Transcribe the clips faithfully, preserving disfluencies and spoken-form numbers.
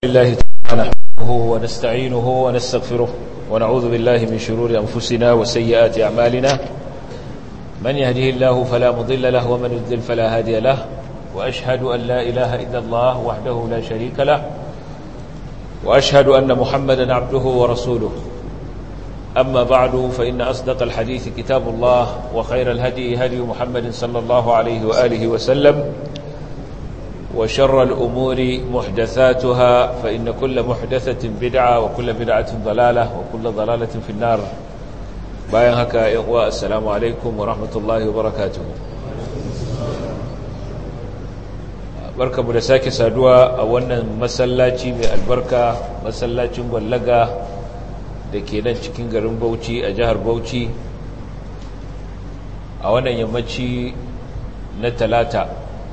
لله تعالى نحمده ونستعينه ونستغفره ونعوذ بالله من شرور أنفسنا وسيئات أعمالنا من يهده الله فلا مضل له ومن يضلل فلا هادي له وأشهد أن لا إله إلا الله وحده لا شريك له وأشهد أن محمدا عبده ورسوله أما بعد فإن أصدق الحديث كتاب الله وخير الهدي هدي محمد صلى الله عليه وآله وسلم وشر الأمور محدثاتها فإن كل محدثة بدعة وكل بدعة ضلالة وكل ضلالة في النار باين هكا يقوى السلام عليكم ورحمة الله وبركاته بركة مدساكي سادوا أولا مسلاتي من البركة مسلاتي مغلقة دكينا cikin garin Bauchi a jihar Bauchi a wannan yammaci na talata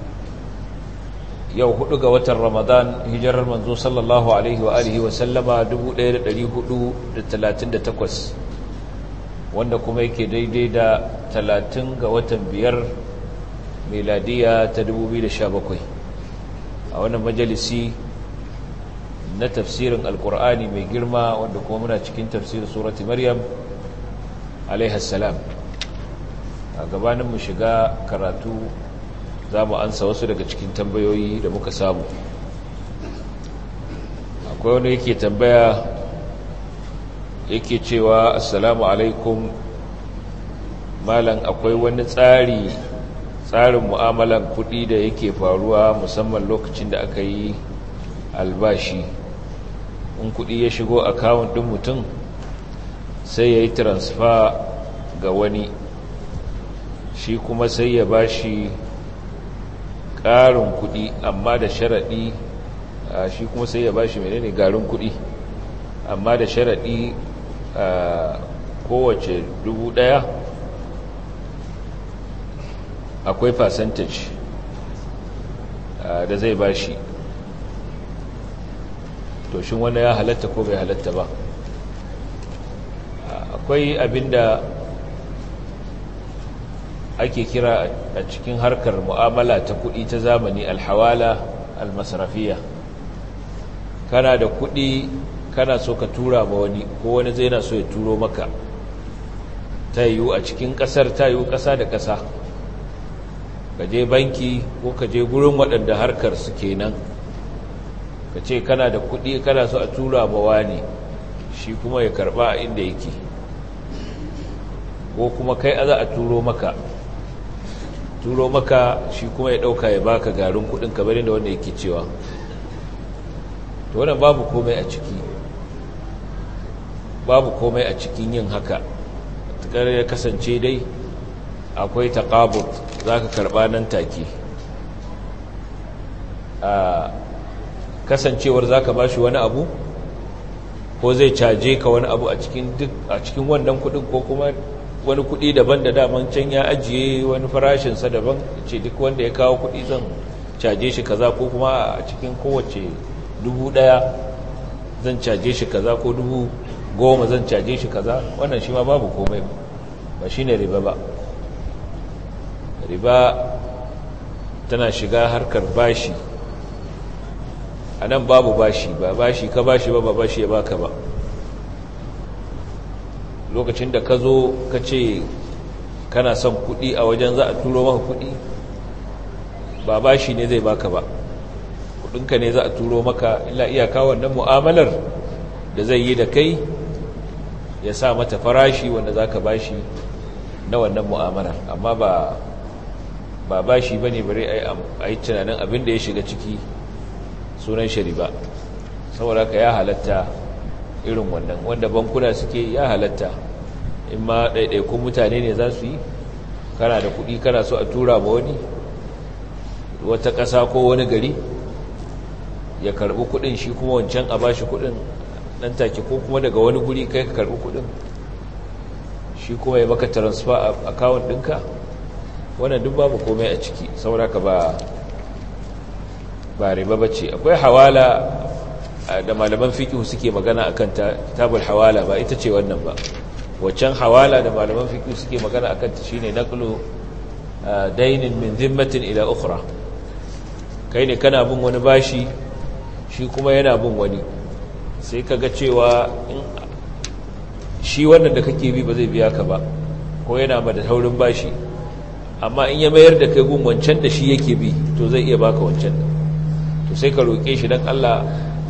yau hudu ga watan Ramadan hijirar manzo sallallahu alaihi wa alihi wa sallama dubu ɗaya da ɗari hudu da talatin da takwas wanda kuma yake daidai da talatin ga watan biyar miladiya ta dubu biyu da sha bakwai a wannan majalisi na tafsirin alkur'ani mai girma wanda kuma muna cikin tafsirin surati maryam alaihi salam a gabanin mu shiga karatu za mu ansa wasu daga cikin tambayoyi da muka samu akwai wani yake tambaya yake cewa assalamu alaikum malam akwai wani tsari tsarin mu'amalan kuɗi da yake faruwa musamman lokacin da aka yi albashi in kuɗi ya shigo akawun ɗin mutum sai ya yi transfer ga wani shi kuma sai ya bashi ƙarin kuɗi amma da sharaɗi shi kuma sai ya bashi menene garin kuɗi amma da sharaɗi kowace dubu ɗaya akwai percentage da zai bashi to shin wanda ya halatta ko bai halatta ba akwai abinda ake kira a cikin harkar mu'amala ta kuɗi ta zamani alhawala almasrafiya kana da kuɗi kana so ka tura ma wani ko wani zai na so ya turo maka ta yiwu a cikin ƙasar ta yiwu ƙasa da ƙasa ka je banki ko ka je gurin waɗanda harkar su kenan ka ce kana da kuɗi kana so a tura ma wani shi kuma ya karɓa a inda yake ko kuma kai a za a turo maka turo maka shi kuma ya dauka ya baka garin kudin kamar da wanda yake cewa to wannan babu komai a ciki babu komai a cikin yin haka tukar ya kasance dai akwai taqabud zaka karba nan take a kasancewar zaka bashi wani abu ko zai caje ka wani abu a cikin duk a cikin wannan kudin ko kuma wani kuɗi daban da daman can ya ajiye wani farashinsa daban ce duk wanda ya kawo kuɗi zan caje shi kaza ko kuma a cikin kowace dubu ɗaya zan caje shi kaza ko dubu goma zan caje shi kaza wannan shi ma babu komai ba shi ne riba ba riba tana shiga harkar bashi a nan babu bashi ba bashi ka bashi ba ba bashi ya baka ba lokacin da ka zo ka ce kana son kuɗi a wajen za a turo maka kuɗi ba bashi ne zai baka ba kuɗinka ne za a turo maka illa iyaka wannan mu'amalar da zai yi da kai ya sa mata farashi wanda za ka bashi na wannan mu'amalar amma ba ba bashi ba ne bari a yi tunanin abin da ya shiga ciki sunan shari ba saboda ka ya halatta irin wannan wanda bankuna suke ya halatta in ma ɗaiɗaikun mutane ne za su yi kana da kuɗi kana so a tura ma wani wata ƙasa ko wani gari ya karɓi kuɗin shi kuma wancan a ba shi kuɗin ɗan take ko kuma daga wani guri kai ka karɓi kuɗin shi kuma ya maka transfer a akawun ɗinka wannan duk babu komai a ciki sauraka ba ba riba bace akwai hawala da malaman fiqh suke magana akan ta kitabul hawala ba ita ce wannan ba waccan hawala da malaman fiqh suke magana akan ta shine naqlu dainin min zimmatin ila ukhra kai ne kana bin wani bashi shi kuma yana bin wani, sai ka ga cewa in shi wannan da kake bi ba zai biya ka ba, ko yana ma da taurin bashi, amma in ya mayar da kai gun wancan da shi yake bi to zai iya baka wancan, to sai ka roƙe shi don Allah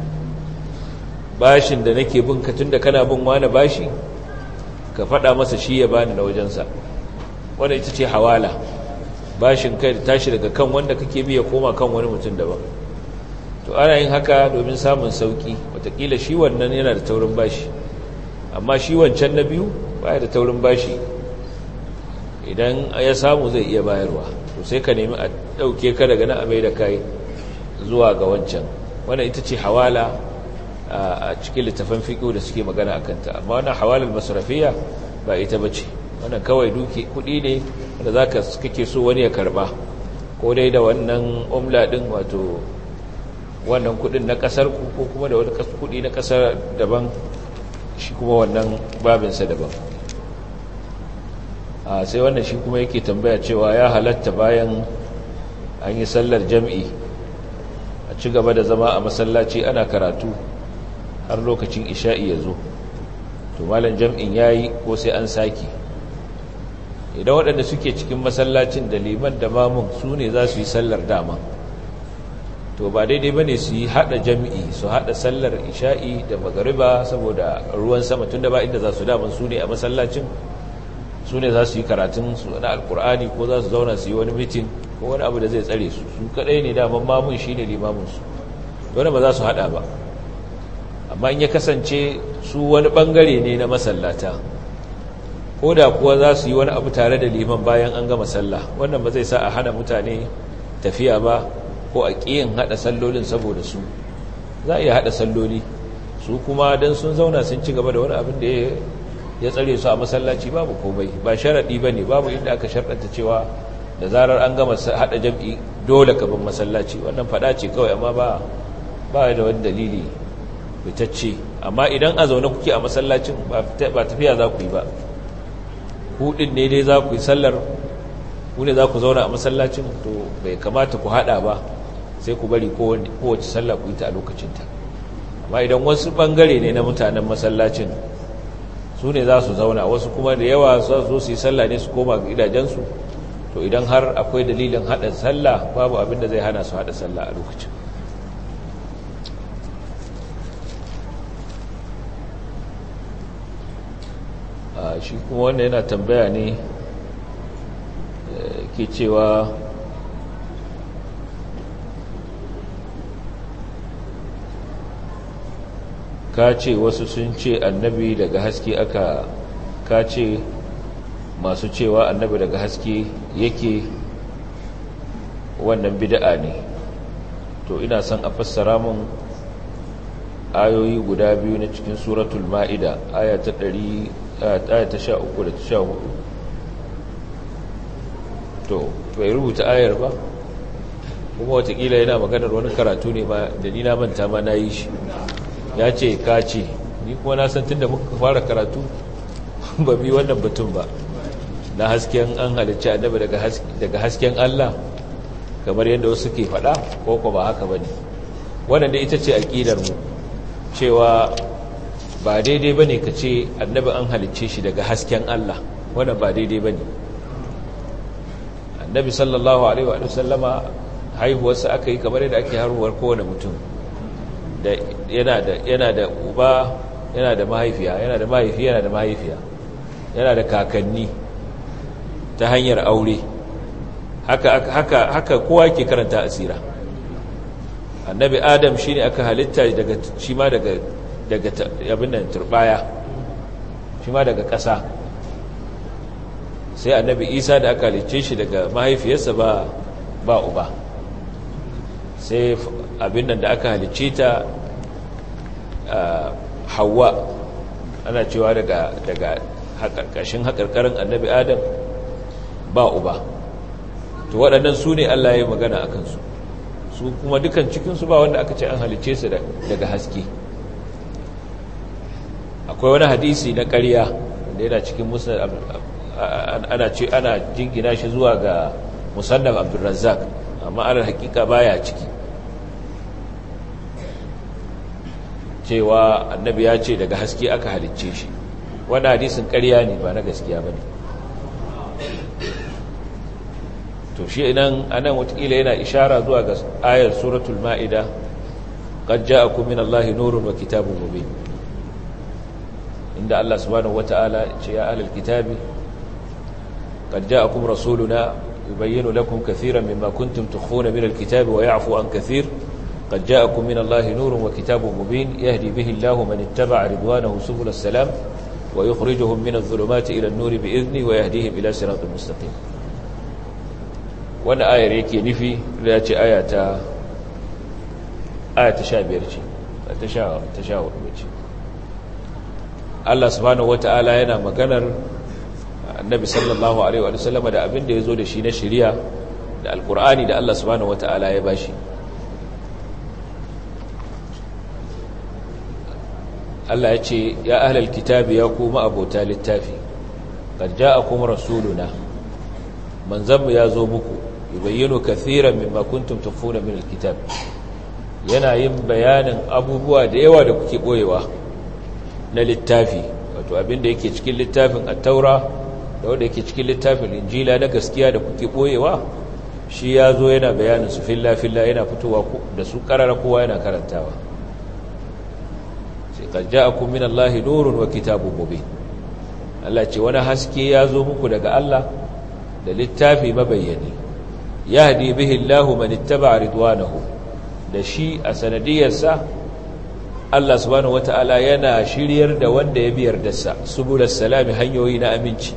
bashin da nake bin ka tun da kana bin wani bashi ka faɗa masa shi ya bani na wajensa. wanda ita ce hawala, bashin kai da tashi daga kan wanda kake bi ya koma kan wani mutum daban. to ana yin haka domin samun sauki, watakila shi wannan yana da taurin bashi amma shi wancan na biyu baya da taurin bashi, idan ya samu zai iya bayarwa, to sai ka nemi a ɗauke ka daga nan a mai da kai zuwa ga wancan. wannan ita ce hawala a cikin littafin fiqh da suke magana a kanta, amma wannan hawalar masrafiyya ba ita bace. wannan kawai duki kudi ne da zaka kake so wani ya karba, ko dai da wannan umla din, wato wannan kudin na kasar ku, ko kuma da wani kudi na kasar daban, shi kuma wannan babin sa daban. a sai wannan shi kuma yake tambaya cewa ya halatta bayan an yi sallar jam'i a ci gaba da zama a masallaci ana karatu har lokacin isha'i ya zo, to malam jam'in yayi ko sai an saki. idan waɗanda suke cikin masallacin da liman da mamun su ne za su yi sallar dama, to ba daidai ba ne su yi haɗa jam'i, su haɗa sallar isha'i da magariba saboda ruwan sama, tun da ba inda za su daman su ne a masallacin, su ne za su yi karatun su na alkur'ani, ko za su zauna su yi wani mitin ko wani abu da zai tsare su, su kaɗai ne daman mamun shi ne limaminsu, wani ba za su haɗa ba. amma in ya kasance su wani bangare ne na masallata, ko da kuwa za su yi wani abu tare da liman bayan an gama sallah, wannan ba zai sa a hana mutane tafiya ba, ko a ƙiyin haɗa sallolin saboda su. za a iya haɗa salloli, su kuma don sun zauna sun ci gaba da wani abin da ya tsare su a masallaci babu komai, ba sharaɗi ba ne, babu inda aka sharɗanta cewa da zarar an gama haɗa jam'i dole ka bin masallaci. wannan faɗa ce kawai, amma ba ba da wani dalili fitacce. amma idan a zaune kuke a masallacin ba tafiya za ku yi ba, hudin ne dai za ku yi sallar, ku ne za ku zauna a masallacin, to bai kamata ku hada ba, sai ku bari kowace sallah ku yi ta a lokacinta. amma idan wasu bangare ne na mutanen masallacin su ne za su zauna, wasu kuma da yawa su zo su yi sallah ne su koma gidajensu, to idan har akwai dalilin hada sallah babu abin da zai hana su hada sallah a lokacin. shi kuma wanda yana tambaya ne ke cewa ka ce wasu sun ce annabi daga haske aka ka ce masu cewa annabi daga haske yake, wannan bid'a ne. to ina son a fassara mun ayoyi guda biyu na cikin suratul ma'ida, aya ta ɗari aya ta sha uku da ta sha hudu. to bai rubuta ayar ba, kuma watakila yana maganar wani karatu ne ba da ni na manta ma na yi shi. ya ce ka ce, ni kuma na san tun da muka fara karatu ba bi wannan batun ba na hasken an halicci annabi daga hasken Allah kamar yadda wasu ke faɗa, ko ko ba haka ba ne. wannan da ita ce aƙidar mu, cewa ba daidai ba ne ka ce annabi an halicce shi daga hasken Allah, wannan ba daidai ba ne. annabi sallallahu alaihi wa sallama haihuwarsa aka yi kamar yadda ake haihuwar kowane mutum, da yana da yana da uba, yana da mahaifiya, yana da mahaifi, yana da mahaifiya, yana da kakanni ta hanyar aure. haka haka haka kowa ke karanta asira. annabi adam shine aka halitta daga shi ma daga daga abin nan turbaya, shi ma daga ƙasa. sai annabi isa da aka halicce shi daga mahaifiyarsa ba ba uba, sai abin nan da aka halicce ta Hawwa, ana cewa daga daga haƙarƙashin haƙarƙarin annabi adam ba uba. to waɗannan su ne Allah ya yi magana a kansu, su kuma dukan cikinsu ba wanda aka ce an halicce su daga haske. akwai wani hadisi na ƙarya wanda yana cikin musnad, ana ce ana jingina shi zuwa ga musannaf Abdurrazzaq, amma alal hakika baya ciki. cewa annabi ya ce daga haske aka halicce shi. Wannan hadisin ƙarya ne, ba na gaskiya bane. to shi idan anan watakila yana ishara zuwa ga ayar suratul ma'ida qad ja'akum minallahi nurun wa kitabun mubin, inda Allah subhanahu wata'ala ce ya ahlal kitabi qad ja'akum rasuluna yubayyinu lakum kathiran mimma kuntum tukhfuna minal kitabi wa ya'fu an kathir qad ja'akum minallahi nurun wa kitabun mubin yahdi bihi Allahu man ittaba'a ridwanahu subulas salam wa yukhrijuhum minadh dhulumati ila an-nuri bi'izni wa yahdihim ila siratin mustaqim. Wani ayar yake nufi da ya ce aya ta sha biyar ce ta sha hudu ce. Allah subhanahu wata'ala yana maganar annabi sallallahu alaihi wa sallam da abin da ya zo da shi na shari'a da alkur'ani da Allah subhanahu wata'ala ya bashi. Allah ya ce ya ahlal kitabi ya kuma abota littafi qad ja'akum rasuluna, manzanmu ya zo muku yubayyinu kathiran mimma kuntum tukhfuna min alkitab, yana yin bayanin abubuwa da yawa da kuke boyewa na littafi, wato abinda yake cikin littafin at-taura da wanda yake cikin littafin injila na gaskiya da kuke boyewa, shi yazo yana bayanin su filla filla, yana fitowa da su karara kowa yana karantawa. sai qad ja'akum minallahi nurun wa kitabun mubin, Allah ce wani haske yazo muku daga Allah da littafi mabayyani, yahdi bihi Allahu man ittaba'a ridwanahu, da shi a sanadiyarsa Allah subhanahu wata'ala yana shiryar da wanda ya biyar da sa subulas salami, hanyoyi na aminci.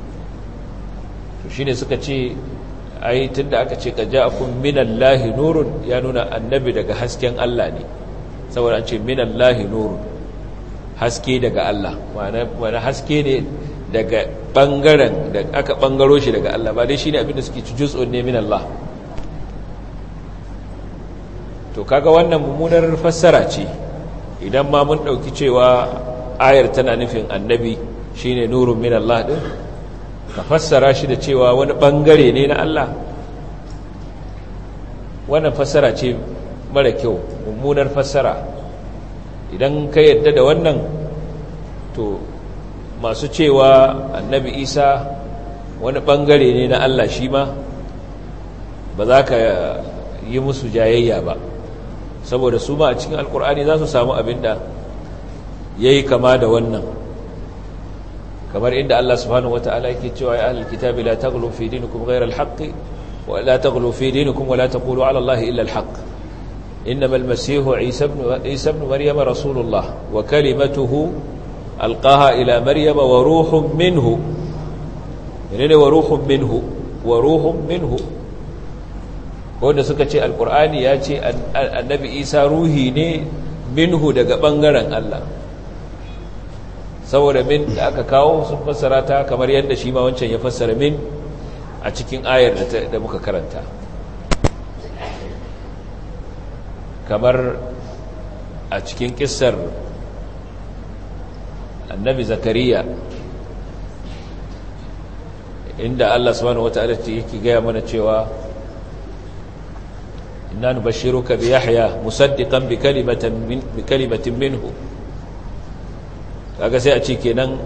to shine suka ce ai tunda aka ce qad ja'akum minallahi nurun, ya nuna annabi daga hasken Allah ne, saboda an ce minallahi nurun, haske daga Allah, wani haske ne daga bangaren da aka bangaro shi daga Allah, ba dai shine abinda suke ci juz'un ne min Allah. to kaga wannan mummunar fassara ce idan ma mun dauki cewa ayar tana nufin annabi shine nurun min Allah din, ka fassara shi da cewa wani bangare ne na Allah, wannan fassara ce mara kyau, mummunar fassara. idan ka yadda da wannan, to masu cewa annabi Isa wani bangare ne na Allah shi ma ba za ka yi musu jayayya ba, saboda su ma a cikin alkur'ani za su samu abinda ya yi kama da wannan, kamar inda Allah subhanahu wata'ala yake cewa ya ahlul kitabi la taghlu fi dinikum ghayra al-haqq wa la taghlu fi dinikum wa la taqulu ala Allahi illa al-haqq innama al-masihu Isa ibn Isa ibn Maryam rasulullah wa kalimatuhu alqaha ila Maryam wa ruhun minhu. menene wa ruhun minhu? wa ruhun minhu wanda suka ce alqur'ani ya ce annabi Isa ruhi ne minhu daga bangaren Allah, saboda min da aka kawo sun fassara ta kamar yadda shi ma wancan ya fassara min a cikin ayar da muka karanta, kamar a cikin kissar annabi Zakariya inda Allah subhanahu wataala yake gaya mana cewa inna nubashshiruka bi Yahya musaddiqan bi kalimatin min bi kalimatin minhu. kaga sai a ce kenan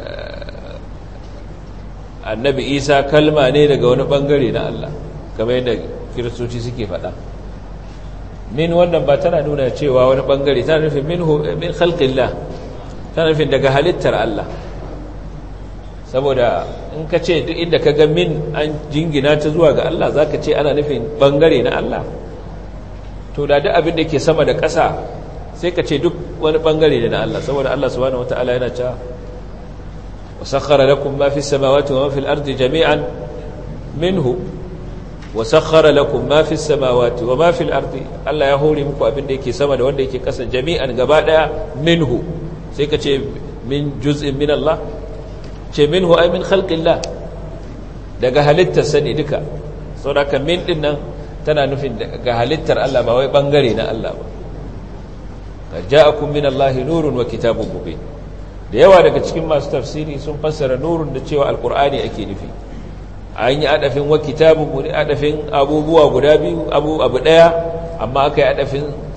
annabi Isa kalma ne daga wani bangare na Allah, kamar yadda kiristoci suke faɗa. min wannan ba tana nuna cewa wani bangare, tana nufin minhu min khalqillah, tana nufin daga halittar Allah. saboda in ka ce duk inda ka ga min an jingina ta zuwa ga Allah zaka ce ana nufin bangare na Allah, to da duk abin da ke sama da ƙasa sai ka ce duk wani bangare ne na Allah, saboda Allah subhanahu wataala yana cewa wasakhkhara lakum ma fis samawati wa ma fil ardi jami'an minhu wasakhkhara lakum ma fis samawati wa ma fil ardi, Allah ya hore muku abin da yake sama da wanda yake ƙasa jami'an gaba daya minhu, sai ka ce min juz'in min Allah, ce minhu ay min khalqillah, daga halittar sani duka. saboda kan min din nan tana nufin daga halittar Allah ba wai bangare na Allah ba. qad ja'akum minallahi nurun wa kitabun mubin. da yawa daga cikin masu tafsiri sun fassara nurun da cewa alqur'ani ake nufi, an yi adafin wa kitabun mubin, adafin abubuwa guda biyu, abu abu daya, amma aka yi adafin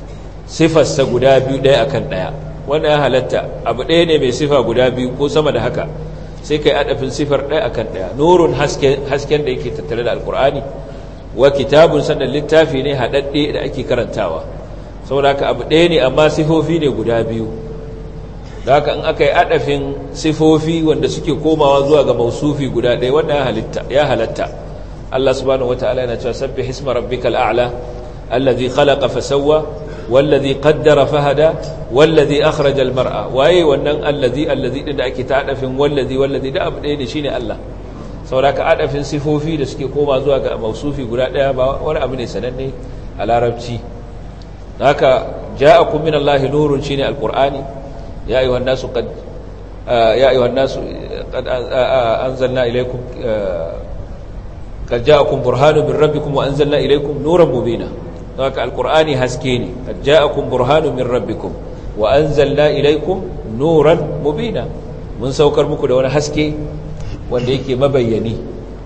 sifarsa guda biyu ɗaya akan ɗaya, wannan ya halatta. abu ɗaya ne mai sifa guda biyu ko sama da haka, sai kai adafin sifar ɗaya akan ɗaya. nurun hasken da yake tattare da alkur'ani, wa kitabun sannan littafi ne haɗaɗɗe da ake karantawa. saboda haka abu ɗaya ne amma sifofi ne guda biyu. da haka in aka yi adafin sifofi wanda suke komawa zuwa ga mausufi guda ɗaya, wannan ya halatta. Allah subhanahu wataala yana cewa sabbih isma rabbikal a'la alladhi khalaqa fasawwa wallazi qaddara fahada wallazi akhraja almar'a. waye wannan allazi allazi din da ake ta adafin wallazi wallazi da abu ɗaya ne shine Allah. saboda ka adafin sifofi da suke koma zuwa ga mausufi guda ɗaya ba wani abu ne sananne a larabci. haka ja'akum minallahi nurun shine alqur'ani. ya ayyuhan nasu qad ya ayyuhan nasu qad anzalna ilaykum qad ja'akum burhanun min rabbikum wa anzalna ilaykum nuran mubina. haka alqur'ani haske ne. qad ja'akum burhanun min rabbikum wa anzalna ilaykum nuran mubina. mun saukar muku da wani haske wanda yake mabayyani.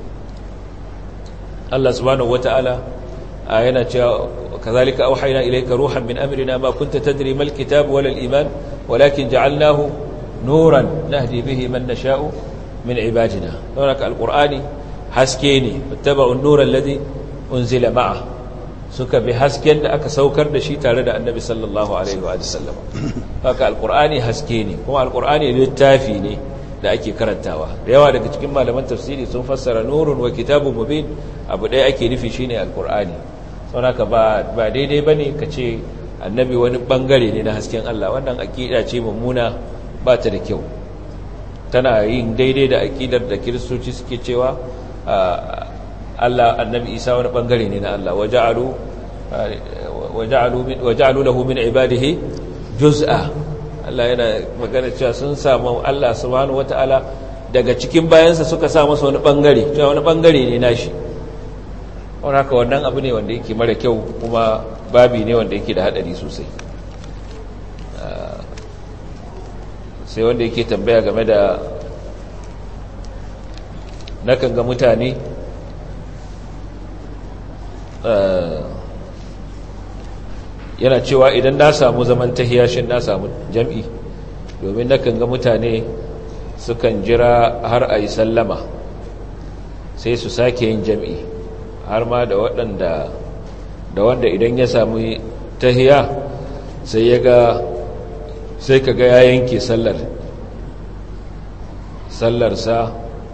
Allah subhanahu wataala yana cewa kazalika auhayna ilayka ruhan min amrina ma kunta tadri mal kitab wala al iman walakin ja'alnahu nuran nahdi bihi man nasha'u min ibadina. haka alqur'ani haske ne. ittaba'u an-nura alladhi unzila ma'a, suka bi hasken da aka saukar da shi tare da annabi sallallahu alaihi wa sallam. haka alqur'ani haske ne, kuma alqur'ani littafi ne da ake karantawa. da yawa daga cikin malaman tafsiri sun fassara nurun wa kitabun mubin abu ɗaya ake nufi shine alqur'ani. saboda ba ba daidai bane kace annabi wani bangare ne na hasken Allah. wannan aqida ce mummuna, ba ta da kyau. tana yin daidai da aqidar da kiristoci suke cewa Allah annabi Isa wani bangare ne na Allah. waja'alu waja'alu waja'alu lahu min ibadihi juz'a. Allah yana magana cewa sun samu Allah subhanahu wataala daga cikin bayansa suka sa masa wani bangare, cewa wani bangare ne nashi. wannan haka wannan abu ne wanda yake mara kyau, kuma babi ne wanda yake da hadari sosai. sai wanda yake tambaya game da nakan ga mutane yana cewa idan na samu zaman tahiyashin na samu jam'i, domin nakan ga mutane sukan jira har a yi sallama sai su sake yin jam'i, har ma da waɗanda da wanda idan ya samu tahiya sai ya ga sai ka ga ya yanke sallar sallarsa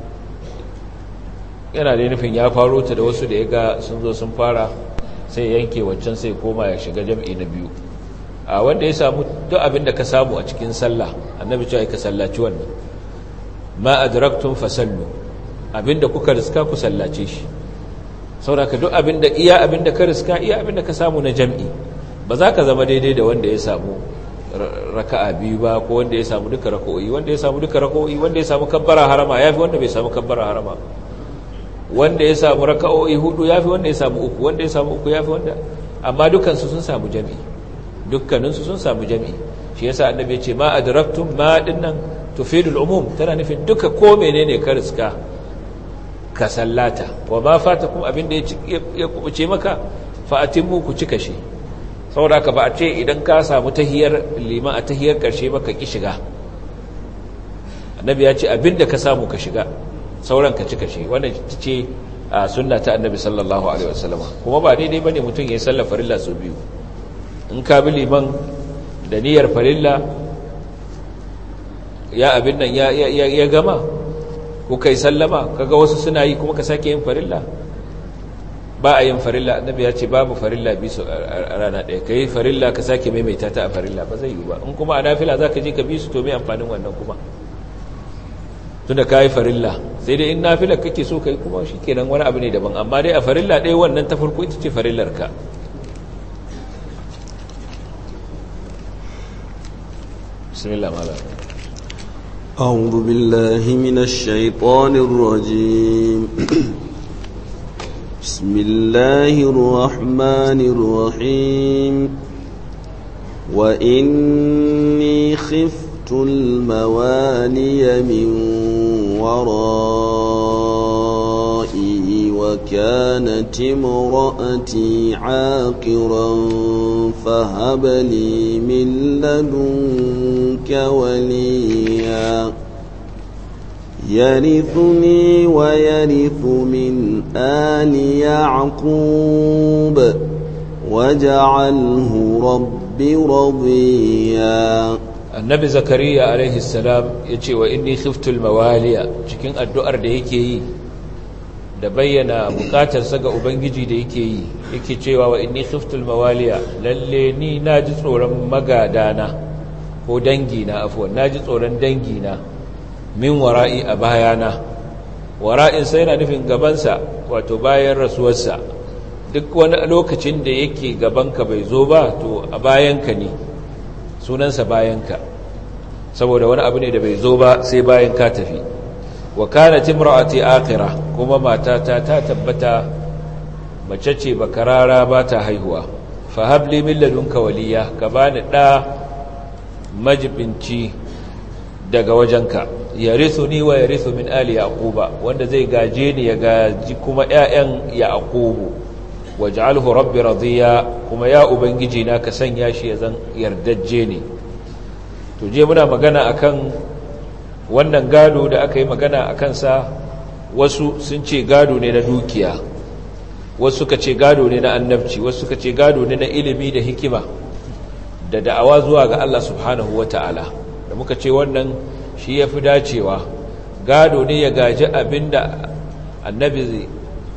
yana da nufin ya faro ta da wasu da ya ga sun zo sun fara, sai yanke waccan sai koma ya shiga jam'i na biyu. a wanda ya samu duk abin da ka samu a cikin sallah, annabi cewa ka sallaci wannan. ma adraktum fasallu, abinda kuka riska ku sallace shi. saboda duk abinda iya abinda ka riska iya abinda ka samu na jam'i. ba za ka zama daidai da wanda ya samu raka'a biyu ba, ko wanda ya samu duka raka'o'i. wanda ya samu duka raka'o'i, wanda ya samu kabbara harama yafi wanda bai samu kabbara harama. wanda ya samu raka'o'i hudu yafi wanda ya samu uku, wanda ya samu uku yafi wanda, amma dukansu sun samu jami'i, dukkaninsu sun samu jami'i. shi yasa annabi ya ce ma adraktum, ma dinnan tufidul umum, tana nufin duka ko menene ka riska ka sallata. wa ma fatakum, abinda ya kubuce maka fa atimmu, ku cika shi. saboda ka ba a ce idan ka samu tahiyar liman a tahiyar karshe ba ka ki shiga. annabi ya ce abinda ka samu ka shiga, sauran ka cika shi. wannan ce a sunna ta annabi sallallahu alaihi wasallam. kuma ba daidai bane mutum ya sallar farilla sau biyu. in ka bi liman da niyyar farilla ya abin nan ya ya gama, ko kai sallama kaga wasu suna yi kuma ka sake yin farilla, ba a yin farilla. annabi ya ce babu farilla bi su a rana ɗaya, kai farilla ka sake maimaita ta a farilla, ba zai yi ba. in kuma a nafila za ka je ka bi su, to mai amfanin wannan kuma, tunda ka yi farilla. sai dai in nafila kake so kai kuma shi kenan wani abu ne daban, amma dai a farilla ɗaya wannan ta farko ita ce farillar ka. bismillah malam. أعوذ بالله من الشيطان الرجيم بسم الله الرحمن الرحيم وإني خفت الموالي من ورائي وكانت امرأتي عاقرا فهب لي من لدنك وليا يرثني ويرث من آل يعقوب واجعله رب رضيا. annabi zakariya alaihi salam ya ce wa inni khiftul mawaliya cikin addu'ar da yake yi da bayyana bukatarsa ga ubangiji da yake yi yake cewa wa inni khiftul mawaliya lalle ni naji tsoron magadana ko dangina afwan naji tsoron dangina min wara'i a bayana. Wara'in sai yana nufin gabansa wato bayan rasuwarsa. Duk wani lokacin da yake gabanka bai zo ba to a bayanka ne, sunansa bayanka, saboda wani abu ne da bai zo ba sai bayan ka tafi. Wa kanat imra'ati aqira, kuma matata ta tabbata mace ce bakarara ba ta haihuwa. Fa habli min ladunka waliya, ka bani da majibinci daga wajenka. Yarithuni wa yarithu min ali yaquba, wanda zai gaje ni ya gaji kuma ƴaƴan yaqubu. Waj'alhu rabbi radiya, kuma ya ubangiji na ka sanya shi ya zan yardajje ne. To je muna magana akan wannan gado da aka yi magana akan sa. Wasu sun ce gado ne na dukiya, wasu suka ce gado ne na annabci, wasu suka ce gado ne na ilimi da hikima da da'awa zuwa ga Allah subhanahu wata'ala. Da muka ce wannan shi yafi dacewa, gado ne ya gaji abinda annabi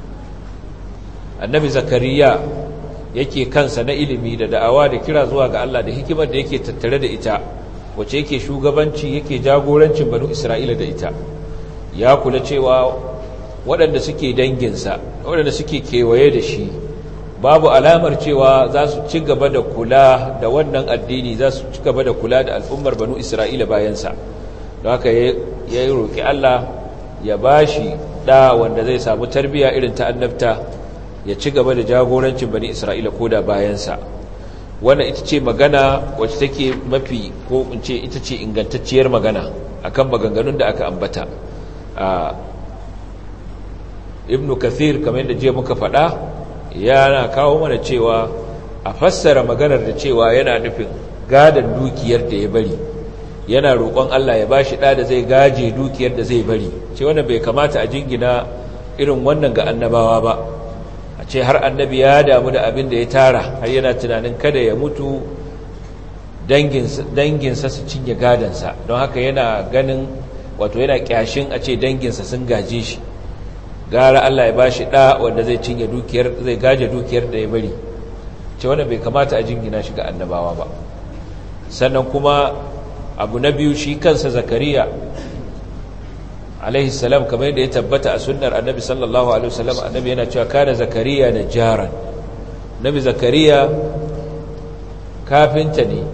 annabi zakariya yake kansa na ilimi da da'awa da kira zuwa ga Allah da hikimar da yake tattare da ita, wacce yake shugabanci yake jagorancin banu Isra'ila da ita. Ya kula cewa waɗanda suke danginsa, waɗanda suke kewaye da shi, babu alamar cewa za su ci gaba da kula da wannan addini, za su ci gaba da kula da al'ummar banu Isra'ila bayansa. Don haka ya yi roƙi Allah ya bashi ɗa wanda zai samu tarbiya irin ta annabta, ya ci gaba da jagorancin bani Isra'ila ko da bayansa. Wannan ita ce magana wacce take mafi, ko in ce ita ce ingantacciyar magana akan maganganun da aka ambata. Ibn Kathir kamar yadda je muka faɗa yana kawo mana cewa a fassara maganar da cewa yana nufin gadan dukiyar da ya bari, yana roƙon Allah ya bashi ɗa da zai gaje dukiyar da zai bari. Ce wannan bai kamata a jingina irin wannan ga annabawa ba, a ce har annabi ya damu da abin da ya tara har yana tunanin kada ya mutu danginsa su cinye gadansa, don haka yana ganin wato yana kyashin a ce danginsa sun gaje shi. Gara Allah ya bashi ɗa wanda zai cinye dukiyar, zai gaje dukiyar da ya bari. Ce wannan bai kamata a jingina shi ga annabawa ba. Sannan kuma abu na biyu, shi kansa Zakariya alaihi salam kamar yadda ya tabbata a sunnar annabi sallallahu alaihi wasallam, annabi yana cewa kana Zakariya najjaran. Nabi Zakariya kafinta ne,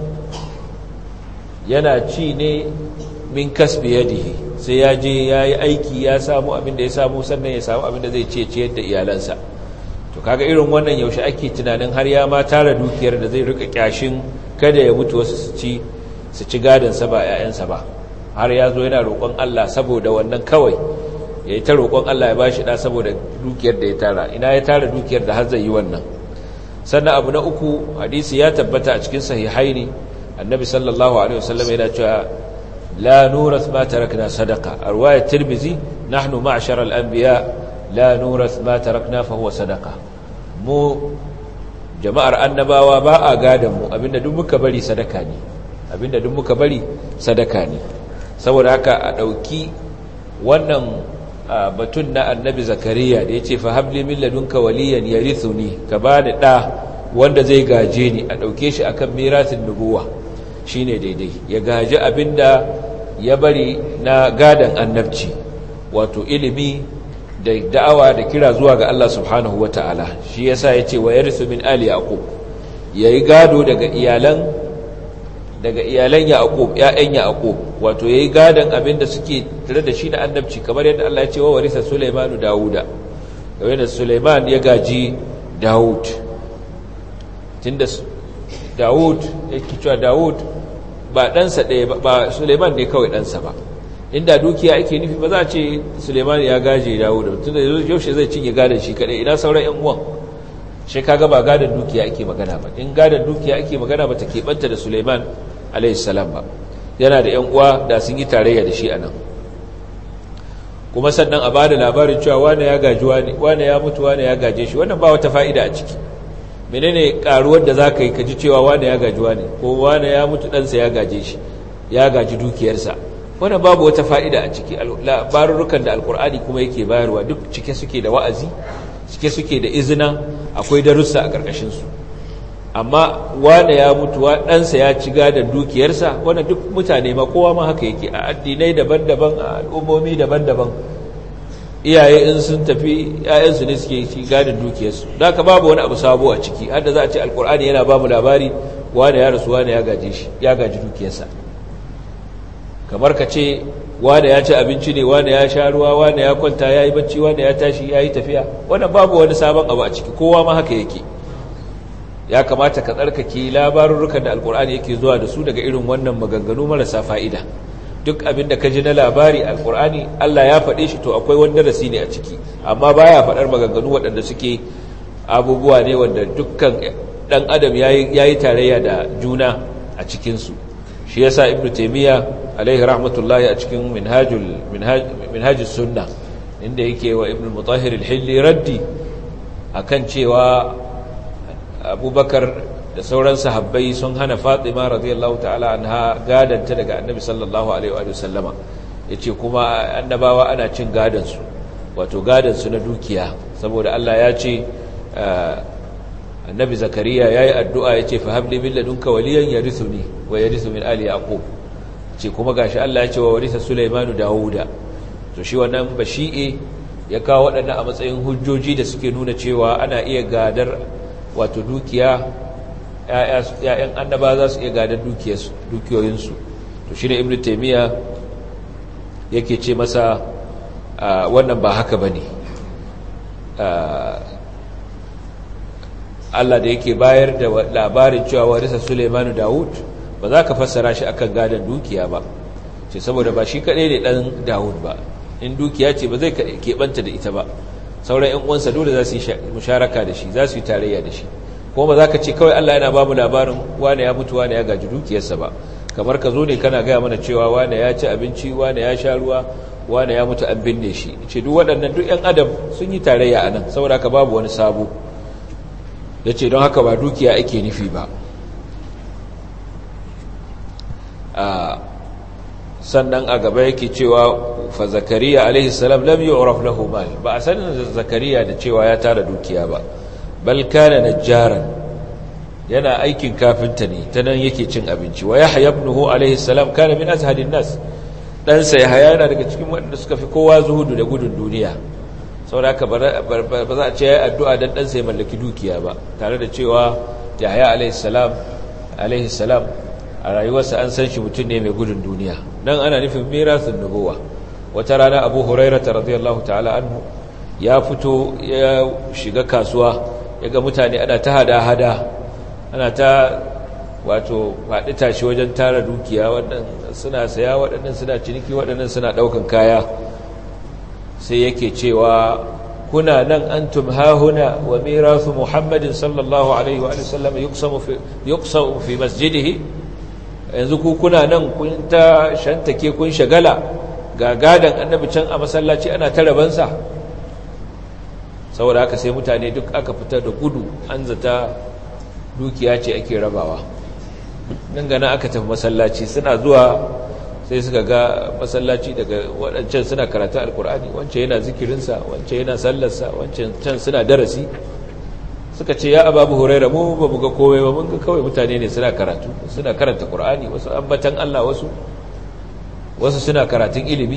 yana ci ne min kasbi yadihi, sai ya je ya yi aiki ya samu abin da ya samu, sannan ya samu abin da zai ce ciyar da iyalansa. To kaga irin wannan yaushe ake tunanin har ya ma tara dukiyar da zai rika kyashin kada ya mutu wasu su ci su ci gadansa ba 'ya'yansa ba, har ya zo yana roƙon Allah saboda wannan kawai ya yi ta roƙon Allah ya ba shi ɗa saboda dukiyar da ya tara. Ina ya tara dukiyar da har zai yi wannan? Sannan abu na uku, hadisi ya tabbata a cikin sahihaini, annabi sallallahu alaihi wasallam yana cewa la nurath ma tarakna sadaqa. A riwayat Tirmidhi, nahnu ma'shar al-anbiya la nurath ma tarakna fa huwa sadaqa. Mu jama'ar annabawa ba a gadan mu, abinda duk muka bari sadaka ne, abinda duk muka bari sadaka ne. Saboda haka a ɗauki wannan batun na annabi Zakariya da ya ce fa habli min ladunka waliyan yarithuni, ka bani ɗa wanda zai gaje ni, a ɗauke shi akan mirasin nubuwa shine daidai, ya gaji abinda ya bari na gadan annabci, wato ilimi da da'awa da kira zuwa ga Allah subhanahu wata'ala. Shi yasa yace wa yarithu min ali yaqub, yayi gado daga iyalan daga iyalan Yaqub, ƴaƴan Yaqub, wato yayi gadan abinda suke tare da shi na annabci, kamar yadda Allah ya ce wa warisa Sulaimanu Dawuda, kamar yadda Sulaiman ya gaji Dawud. Tunda Dawud yake cewa Dawud ba ɗansa ɗaya ba, ba Sulaiman ne kawai ɗansa ba, inda dukiya ake nufi ba za a ce Suleiman ya gaje Dawud tunda yaushe zai cinye gadan shi kadai ina sauran ƴan uwan shi kaga ba gadan dukiya ake magana ba in gadan dukiya ake magana ba ta keɓanta da Suleiman alayhi salam ba yana da ƴan uwa da sun yi tarayya da shi anan kuma sannan a bada labarin cewa wani ya gaji wani wani ya mutu wani ya gaje shi wannan ba wata fa'ida a ciki menene karuwar da zaka yi kaji cewa wani ya gaji wani ko wani ya mutu ɗansa ya gaje shi ya gaji dukiyarsa wannan babu wata fa'ida a ciki labarurukan da alkur'ani kuma yake bayarwa duk cike suke da wa'azi cike suke da izina akwai darussa a ƙarƙashin su amma wani ya mutu ɗansa ya ci gadon dukiyarsa wannan duk mutane ma kowa ma haka yake a addinai daban-daban a al'ummomi daban-daban iyaye in sun tafi ƴaƴansu ne suke ci gadon dukiyarsu da haka babu wani abu sabo a ciki har da za a ce alkur'ani yana ba mu labari wani ya rasu wani ya gaje shi ya gaji dukiyarsa kamar ka ce wane ya ci abinci ne wane ya sha ruwa wane ya kwanta ya yi bacci wane ya tashi ya yi tafiya wannan babu wani sabon abu a ciki kowa ma haka yake ya kamata ka tsarkake labarurrukan da alkur'ani yake zuwa da su daga irin wannan maganganu marasa fa'ida duk abin da ka ji na labari alkur'ani Allah ya faɗe shi to akwai wani darasi ne a ciki amma baya faɗar maganganu waɗanda suke abubuwa ne wanda dukkan ɗan adam ya yi tarayya da juna a cikinsu shi yasa ibnu taymiya alaihi rahmatullahi a cikin minhajul minhajus sunna inda yake wa ibnu mutahhir al-hilli raddi akan cewa abubakar da sauran sahabbai sun hana fatima radiyallahu ta'ala anha gadanta daga annabi sallallahu alaihi wa sallama yace kuma annabawa ana cin gadan su wato gadan su na dukiya saboda Allah ya ce annabi zakariya yayi addu'a yace fa habli min ladunka waliyan yarithuni wa yarithu min ali yaqub ce kuma gashi Allah ya ce wa warisa sulaimanu dauda to shi wannan bashi'e ya kawo waɗannan a matsayin hujjoji da suke nuna cewa ana iya gadar wato dukiya ƴaƴan annaba za su iya gadar dukiyarsu dukiyoyinsu to shi ne ibnu taymiya yake ce masa wannan ba haka bane Allah da yake bayar da labarin cewa warisa Sulaimanu Dawud ba za ka fassara shi akan gadan dukiya ba ce saboda ba shi kadai ne dan Dawud ba in dukiya ce ba zai keɓanta da ita ba sauran ƴan uwansa dole za su yi musharaka da shi za su yi tarayya da shi kuma ba za ka ce kawai Allah yana ba mu labarin wane ya mutu wane ya gaji dukiyarsa ba kamar ka zo ne kana gaya mana cewa wane ya ci abinci wane ya sha ruwa wane ya mutu an binne shi ce duk waɗannan duk ƴan adam sun yi tarayya a nan saboda ka babu wani sabo ya ce don haka ba dukiya ake nufi ba sannan a gaba yake cewa fa zakariya alaihi salam lam yu'raf lahu mal ba a sanin zakariya da cewa ya tara dukiya ba bal kana najjaran yana aikin kafinta ne ta nan yake cin abinci wa yahya ibnuhu alaihi salam kana min azhadin nas dan sa yahya yana daga cikin wanda suka fi kowa zuhudu da gudun duniya saboda haka ba za a ce yayi addu'a dan dan sa ya mallaki dukiya ba tare da cewa yahya alaihi salam alaihi salam a rayuwarsa an san shi mutum ne mai gudun duniya nan ana nufin mirasun nubuwa wata rana abu hurairata radiyallahu ta'ala anhu ya fito ya shiga kasuwa ya ga mutane ana ta hada-hada ana ta wato faɗi tashi wajen tara dukiya waɗannan suna saya waɗannan suna ciniki waɗannan suna ɗaukan kaya sai yake cewa kuna nan antum hahuna wa mirasu muhammadin sallallahu alaihi wa sallam yuqsamu fi yuqsamu fi masjidihi yanzu ku kuna nan kun ta shantake kun shagala ga gadan annabi can a masallaci ana ta rabansa saboda haka sai mutane duk aka fita da gudu an zata dukiya ce ake rabawa nan gana aka tafi masallaci suna zuwa sai suka ga masallaci daga waɗancan suna karatu alkur'ani wancan yana zikirinsa wancan yana sallarsa wancan can suna darasi suka ce ya ababu huraira mu ba mu ga komai ba mun ga kawai mutane ne suna karatu suna karanta qur'ani wasu ambatan Allah wasu wasu suna karatun ilimi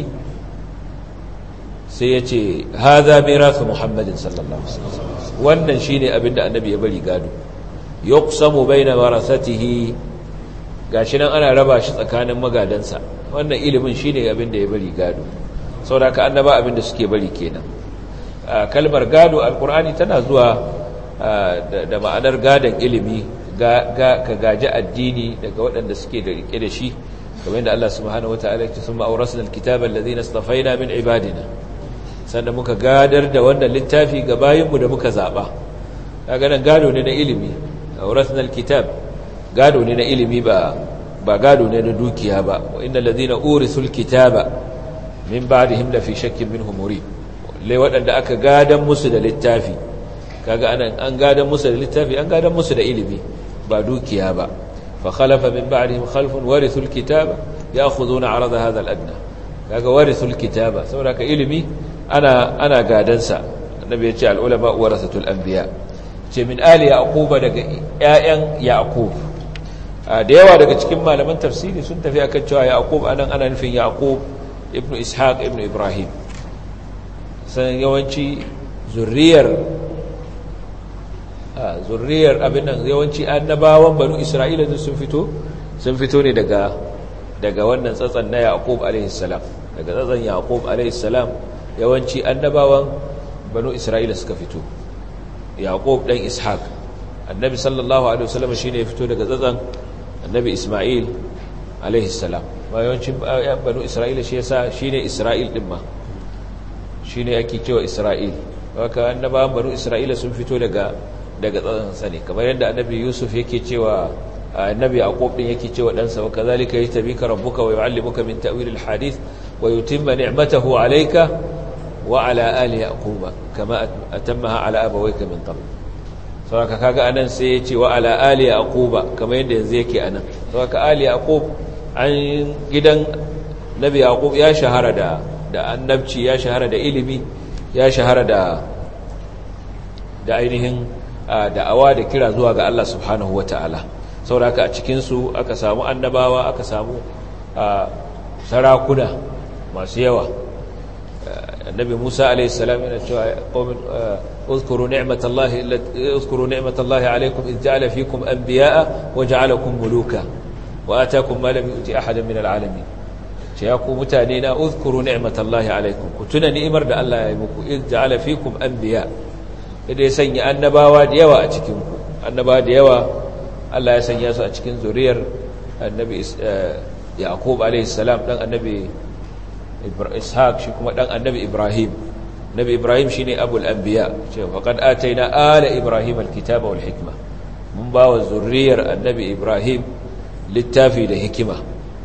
sai ya ce haza mirasu muhammadin sallallahu alaihi wasallam wannan shine abinda annabi ya bari gado yuqsamu baina warasatihi gashi nan ana raba shi tsakanin magadansa wannan ilimin shine abinda ya bari gado saboda ka annaba abinda suke bari kenan kalmar gado alqur'ani tana zuwa da ma'anar gadon ilimi ka gaji addini daga waɗanda suke da rike da shi kamar yadda Allah subhanahu wataala ya ce summa awrasna alkitaba alladhina istafaina min ibadina sannan muka gadar da wannan littafi ga bayinmu da muka zaba kaga nan gado ne na ilimi awrasna alkitab gado ne na ilimi ba ba gado ne na dukiya ba wa innal ladhina urisul kitaba min ba'dihim la fi shakkin minhu murib lai wadanda aka gadan musu da littafi kaga anan an gadan musu da littafi an gadan musu da ilimi ba dukiya ba fa khalafa min ba'dihim khalfun warithul kitaba ya'khuduna 'arada hadha al-adna kaga warithul kitaba saboda ka ilimi ana ana gadansa annabi ya ce al-ulama warasatul anbiya ce min ali yaquba daga ƴaƴan yaqub da yawa daga cikin malaman tafsiri sun tafi akan cewa yaqub anan ana nufin yaqub ibnu ishaq ibnu ibrahim san yawanci zurriyar zurriyar abin nan yawanci annabawan banu isra'ila sun fito sun fito ne daga daga wannan tsatsan na yaqub alaihi salam daga tsatsan yaqub alaihi salam yawanci annabawan banu isra'ila suka fito yaqub dan ishaq annabi sallallahu alaihi wasallam shine ya fito daga tsatsan annabi isma'il alaihi salam ma yawancin banu isra'ila shi yasa shine isra'il din ma shine yake cewa isra'il haka annabawan banu isra'ila sun fito daga daga tsatsan sani kamar yadda annabi yusuf yake cewa annabi yaqub din yake cewa dan sa kazalika yatabika rabbuka wa yuallimuka min ta'wil alhadith wa yutimma ni'matahu alayka wa ala ali yaquba kama atammaha ala abawayka min qabl saboda kaga anan sai yace wa ala ali yaquba kamar yadda yanzu yake anan saboda ali yaqub an gidan nabi yaqub ya shahara da da annabci ya shahara da ilimi ya shahara da da ainihin da'awa da kira zuwa ga Allah subhanahu wataala saboda a cikin su aka samu annabawa aka samu sarakuna masu yawa النبي موسى عليه السلام قوم اذكروا نعمة الله اذكروا نعمة الله عليكم إذ جعل فيكم أنبياء وجعلكم ملوكا وآتاكم ما لم يؤت أحدا من العالمين شياكم متانينا اذكروا نعمة الله عليكم كنتنا نئمر دا الله يمكو إذ جعل فيكم أنبياء إذا يسني النباوة ديوا أتكنكم النباوة ديوا الله يسني يسو أتكن زرير النبي يعقوب عليه السلام النبي ishaq shi kuma dan annabi ibrahim nabi ibrahim shine abul anbiya ce faqad ataina ala ibrahim alkitaba wal hikma mun bawa zurriyar annabi ibrahim littafi da hikima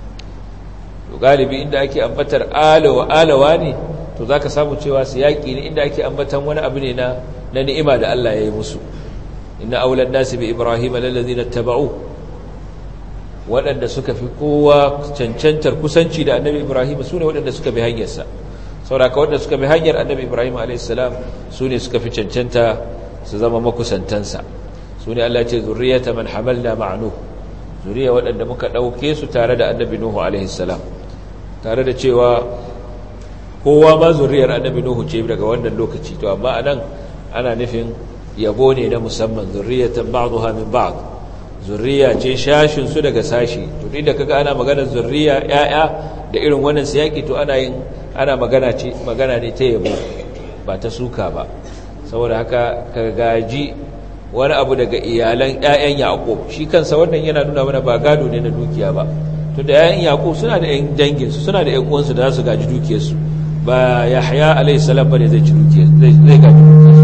to galibi inda ake ambatar ala wa alawa ne to zaka samu cewa siyaki ne inda ake ambatan wani abu ne na na ni'ima da Allah ya yi musu inna awlan nasi bi ibrahim lallazina tabauhu waɗanda suka fi kowa cancantar kusanci da annabi ibrahim su ne waɗanda suka bi hanyarsa sauraka waɗanda suka bi hanyar annabi ibrahim a.s. su ne suka fi cancanta su zama makusantansa su ne allah ce zurriyata man hamalna ma'anu zuriya waɗanda muka ɗauke su tare da annabi nuhu a.s. tare da cewa kowa ma zuriyar annabi nuhu ce daga wannan lokaci to amma anan ana nufin yabo ne na musamman zurriyatan ba'dha min ba'd zurriya ce shashin su daga sashi to duk da kaga ana magana zurriya yaya da irin wannan siyaki to ana yin ana magana ce magana ne ta yabo ba ta suka ba saboda haka ka gaji wani abu daga iyalan ƴaƴan Yaqub shi kansa wannan yana nuna mana ba gado ne na dukiya ba to da ƴaƴan Yaqub suna da ƴan dangin su suna da ƴan uwan su da za su gaji dukiyar su ba Yahya alayhi salam bane zai ci dukiyar zai zai gaji dukiyar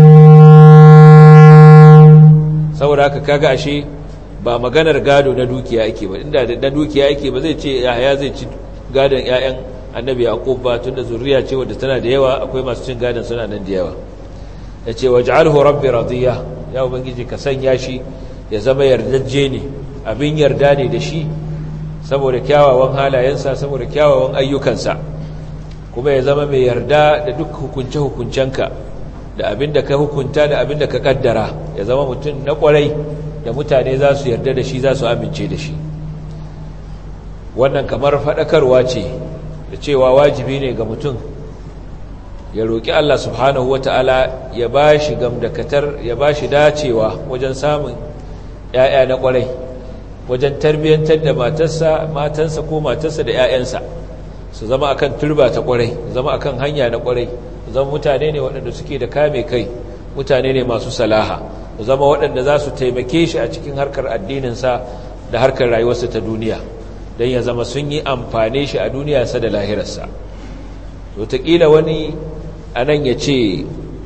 saboda haka kaga ashe ba maganar gado na dukiya yake ba inda da dukiya yake ba zai ce Yahya zai ci gadon ƴaƴan Annabi Yaqub ba tunda zuriya ce wadda tana da yawa akwai masu cin gadon suna nan da yawa yace waj'alhu rabbi radiya ya ubangiji ka sanya shi ya zama yardajje ne abin yarda ne da shi saboda kyawawan halayensa saboda kyawawan ayyukansa kuma ya zama mai yarda da duk hukunce hukuncenka da abin da ka hukunta da abin da ka kaddara ya zama mutum na kwarai da mutane za su yarda da shi za su amince da shi wannan kamar faɗakarwa ce da cewa wajibi ne ga mutum ya roƙi Allah subhanahu wata'ala ya ba shi gamdakatar ya ba shi dacewa wajen samun ‘ya'ya na ƙwarai wajen tarbiyyantar da matarsa matansa ko matarsa da ‘ya'yansa su zama akan turba ta ƙwarai su zama akan hanya na ƙwarai su zama mutane ne waɗanda suke da kame kai mutane ne masu salaha su zama waɗanda za su taimake shi a cikin harkar addininsa da harkar rayuwarsa ta duniya don ya zama sun yi amfane shi a duniyarsa da lahirarsa. to taƙila wani a nan ya ce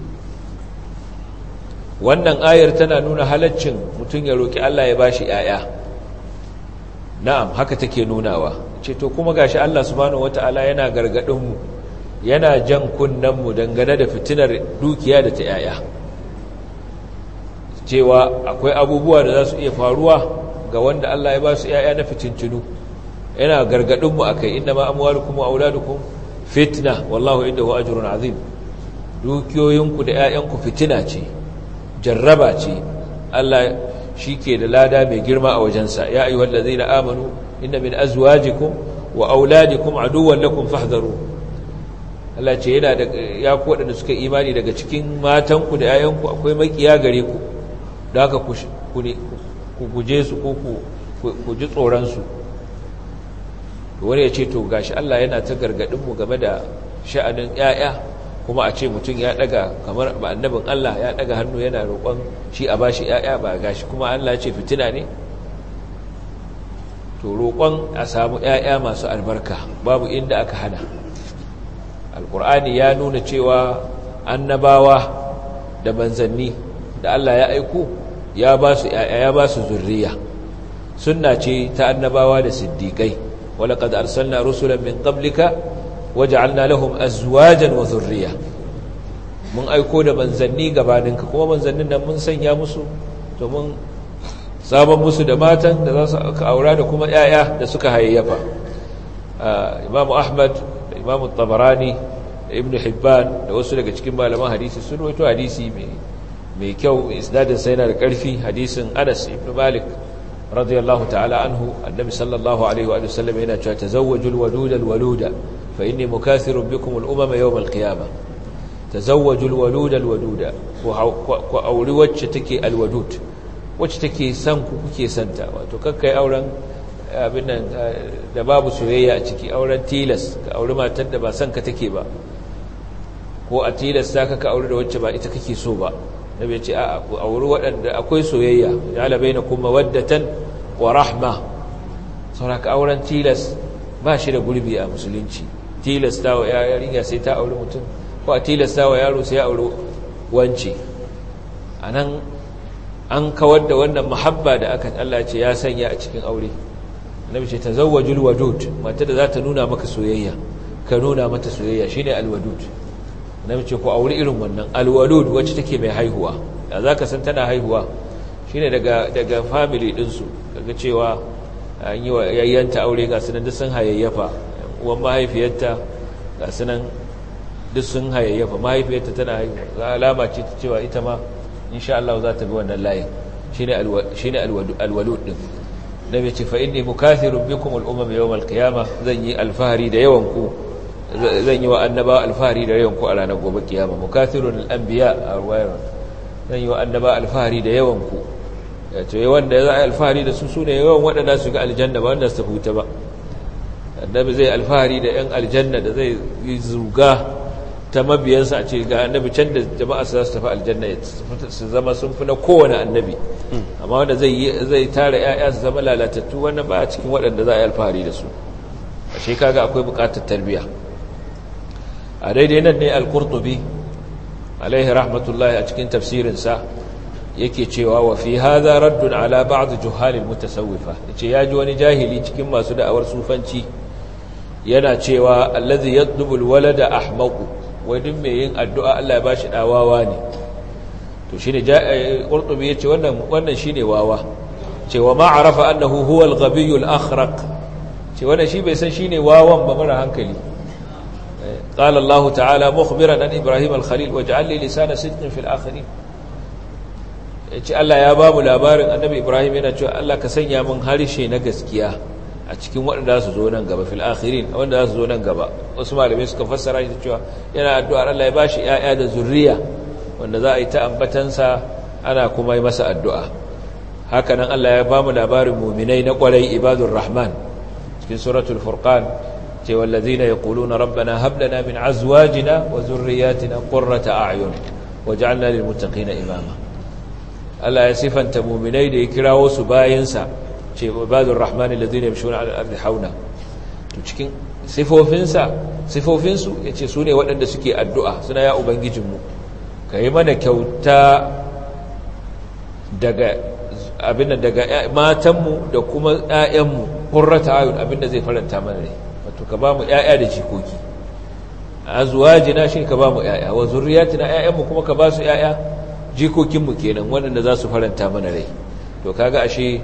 wannan ayar tana nuna halaccin mutum ya roƙi Allah ya bashi ‘ya'ya. Na'am, haka take nunawa. Ce to kuma gashi Allah subhanahu wata'ala yana gargaɗinmu, yana jan kunnenmu dangane da fitinar dukiya da ta ‘ya'ya. Cewa akwai abubuwa da za su iya faruwa ga wanda Allah ya ba su ‘ya'ya na fitintunu. Yana gargaɗinmu a kai, inda ma amwalukum wa auladukum fitna, wallahu indahu ajrun azim. Dukiyoyinku da ‘ya'yanku fitina ce. jarraba ce. Allah shi ke da lada mai girma a wajensa. Ya ayyuhal ladzina amanu inna min azwajikum wa auladikum aduwwan lakum fahdharu. Allah ce yana da ya ku wadanda suka imani daga cikin matanku da yayanku akwai makiya gare ku, da haka ku ku guje su ko ku ku ji tsoron su. to wani ya ce to gashi Allah yana ta gargadin mu game da sha'anin yaya, kuma a ce mutum ya daga kamar annabin Allah ya daga hannu yana roƙon shi a bashi ƴaƴa, ba gashi kuma Allah ya ce fitina ne. to roƙon a samu ƴaƴa masu albarka babu inda aka hana. alqur'ani ya nuna cewa annabawa da manzanni da Allah ya aiko ya ba su ƴaƴa, ya ba su zurriya. sunna ce ta annabawa da siddiqai. walaqad arsalna rusulan min qablika waja'alna lahum azwajan wa dhurriyya. mun aiko da manzanni gabaninka, kuma manzannin nan mun sanya musu to mun saban musu da matan da za su aura da kuma yaya da suka hayayyafa. Imam Ahmad da Imam Tabarani da Ibn Hibban da wasu daga cikin malaman hadisi sun rawaito hadisi mai mai kyau, isnadin sa yana da ƙarfi, hadisin Anas ibn Malik radiyallahu ta'ala anhu. annabi sallallahu alaihi wa sallam yana cewa tazawwajul waluda alwaluda fa inni mukathirun bikum al-umama yawm al-qiyamah. tazawwajul waluda alwaluda, ku auri wacce take alwadud, wacce take san ku kuke santa. wato kakkai auren abin nan da babu soyayya a ciki, auren tilas, ka auri matar da ba san ka take ba, ko a tilasta ka ka auri da wacce ba ita kake so ba. nabi ya ce a ku auri waɗanda akwai soyayya, ja'ala bainakum mawaddatan wa rahma. saboda auren tilas ba shi da gurbi a musulunci. tilasta wa yarinya sai ta auri mutum, ko a tilasta wa yaro sai ya auri wance. a nan an kawar da wannan muhabba da aka Allah ce ya sanya a cikin aure. annabi ce tazawwajul wadud, mata da za ta nuna maka soyayya, ka nuna mata soyayya, shine alwadud. annabi ce ko aure irin wannan alwadud wacce take mai haihuwa. da zaka san tana haihuwa shine daga daga family din su, daga cewa an yi wa yayyanta aure ga sunan duk sun hayayyafa, uwan mahaifiyarta ga sunan duk sun hayayyafa, mahaifiyarta tana haihuwa, alama ce ta cewa ita ma insha Allah za ta bi wannan layin. shine shine alwalud din. nabi ce fa inni mukathirun bikum al-umam yawm al-qiyamah, zan yi alfahari da yawan ku, zan yi wa annaba alfahari da yawan ku a ranar gobe kiyama. mukathirun al-anbiya arwayar, zan yi wa annaba alfahari da yawan ku. yace yawan da za a alfahari da su sune yawan wadanda su ga aljanna ba wanda su huta ba. annabi zai alfahari da yan aljanna da zai yi zuga ta mabiyansa a ce ga annabi can da jama'a su za su tafi aljanna su zama sun fi na kowane annabi. amma wanda zai zai tara ƴaƴa su zama lalatattu, wannan ba a cikin waɗanda za a yi alfahari da su. ashe kaga akwai buƙatar tarbiya. a daidai nan ne al-Qurtubi alaihi rahmatullahi a cikin tafsirinsa yake cewa wa fi hadha raddun ala ba'd juhal al-mutasawwifa. yace yaji wani jahili cikin masu da'awar sufanci yana cewa allazi yatlubu al-walada ahmaqu, wai duk mai yin addu'a Allah ya bashi dawawa ne. to shine Qurtubi yace wannan wannan shine wawa. cewa ma arafa annahu huwa al-ghabiy al-akhraq, ce wannan shi bai san shine wawan ba, mara hankali. قال الله تعالى مخبرا عن إبراهيم الخليل واجعل لي لسان صدق في الآخرين. yace Allah ya ba mu labarin annabi Ibrahim yana cewa Allah ka sanya min harshe na gaskiya a cikin waɗanda su zo nan gaba, fil akhirin, wanda za su zo nan gaba. wasu malamai suka fassara shi cewa yana addu'ar Allah ya bashi ƴaƴa da zurriya wanda za a yi ta ambatansa ana kuma yi masa addu'a. haka nan Allah ya ba mu labarin mu'minai na ƙwarai ibadur rahman cikin suratul furqan, ce wallazina yaquluna rabbana hab lana min azwajina wa zurriyyatina qurrata a'yun waj'alna lil muttaqina imama. Allah ya sifanta mu'minai da ya kirawo su bayinsa ce ibadur rahmani alladhina yamshuna 'ala al-ardi hauna to cikin sifofinsa sifofinsu yace su ne waɗanda suke addu'a suna ya ubangijinmu kai mana kyauta daga abinda daga matanmu da kuma ƴaƴanmu qurrata ayun abinda zai faranta mana ne wato ka ba mu ƴaƴa da jikoki azwajina shi ka ba mu ƴaƴa wa zurriyatina ƴaƴanmu kuma ka ba su ƴaƴa jikokinmu kenan waɗanda za su faranta mana rai to kaga ashe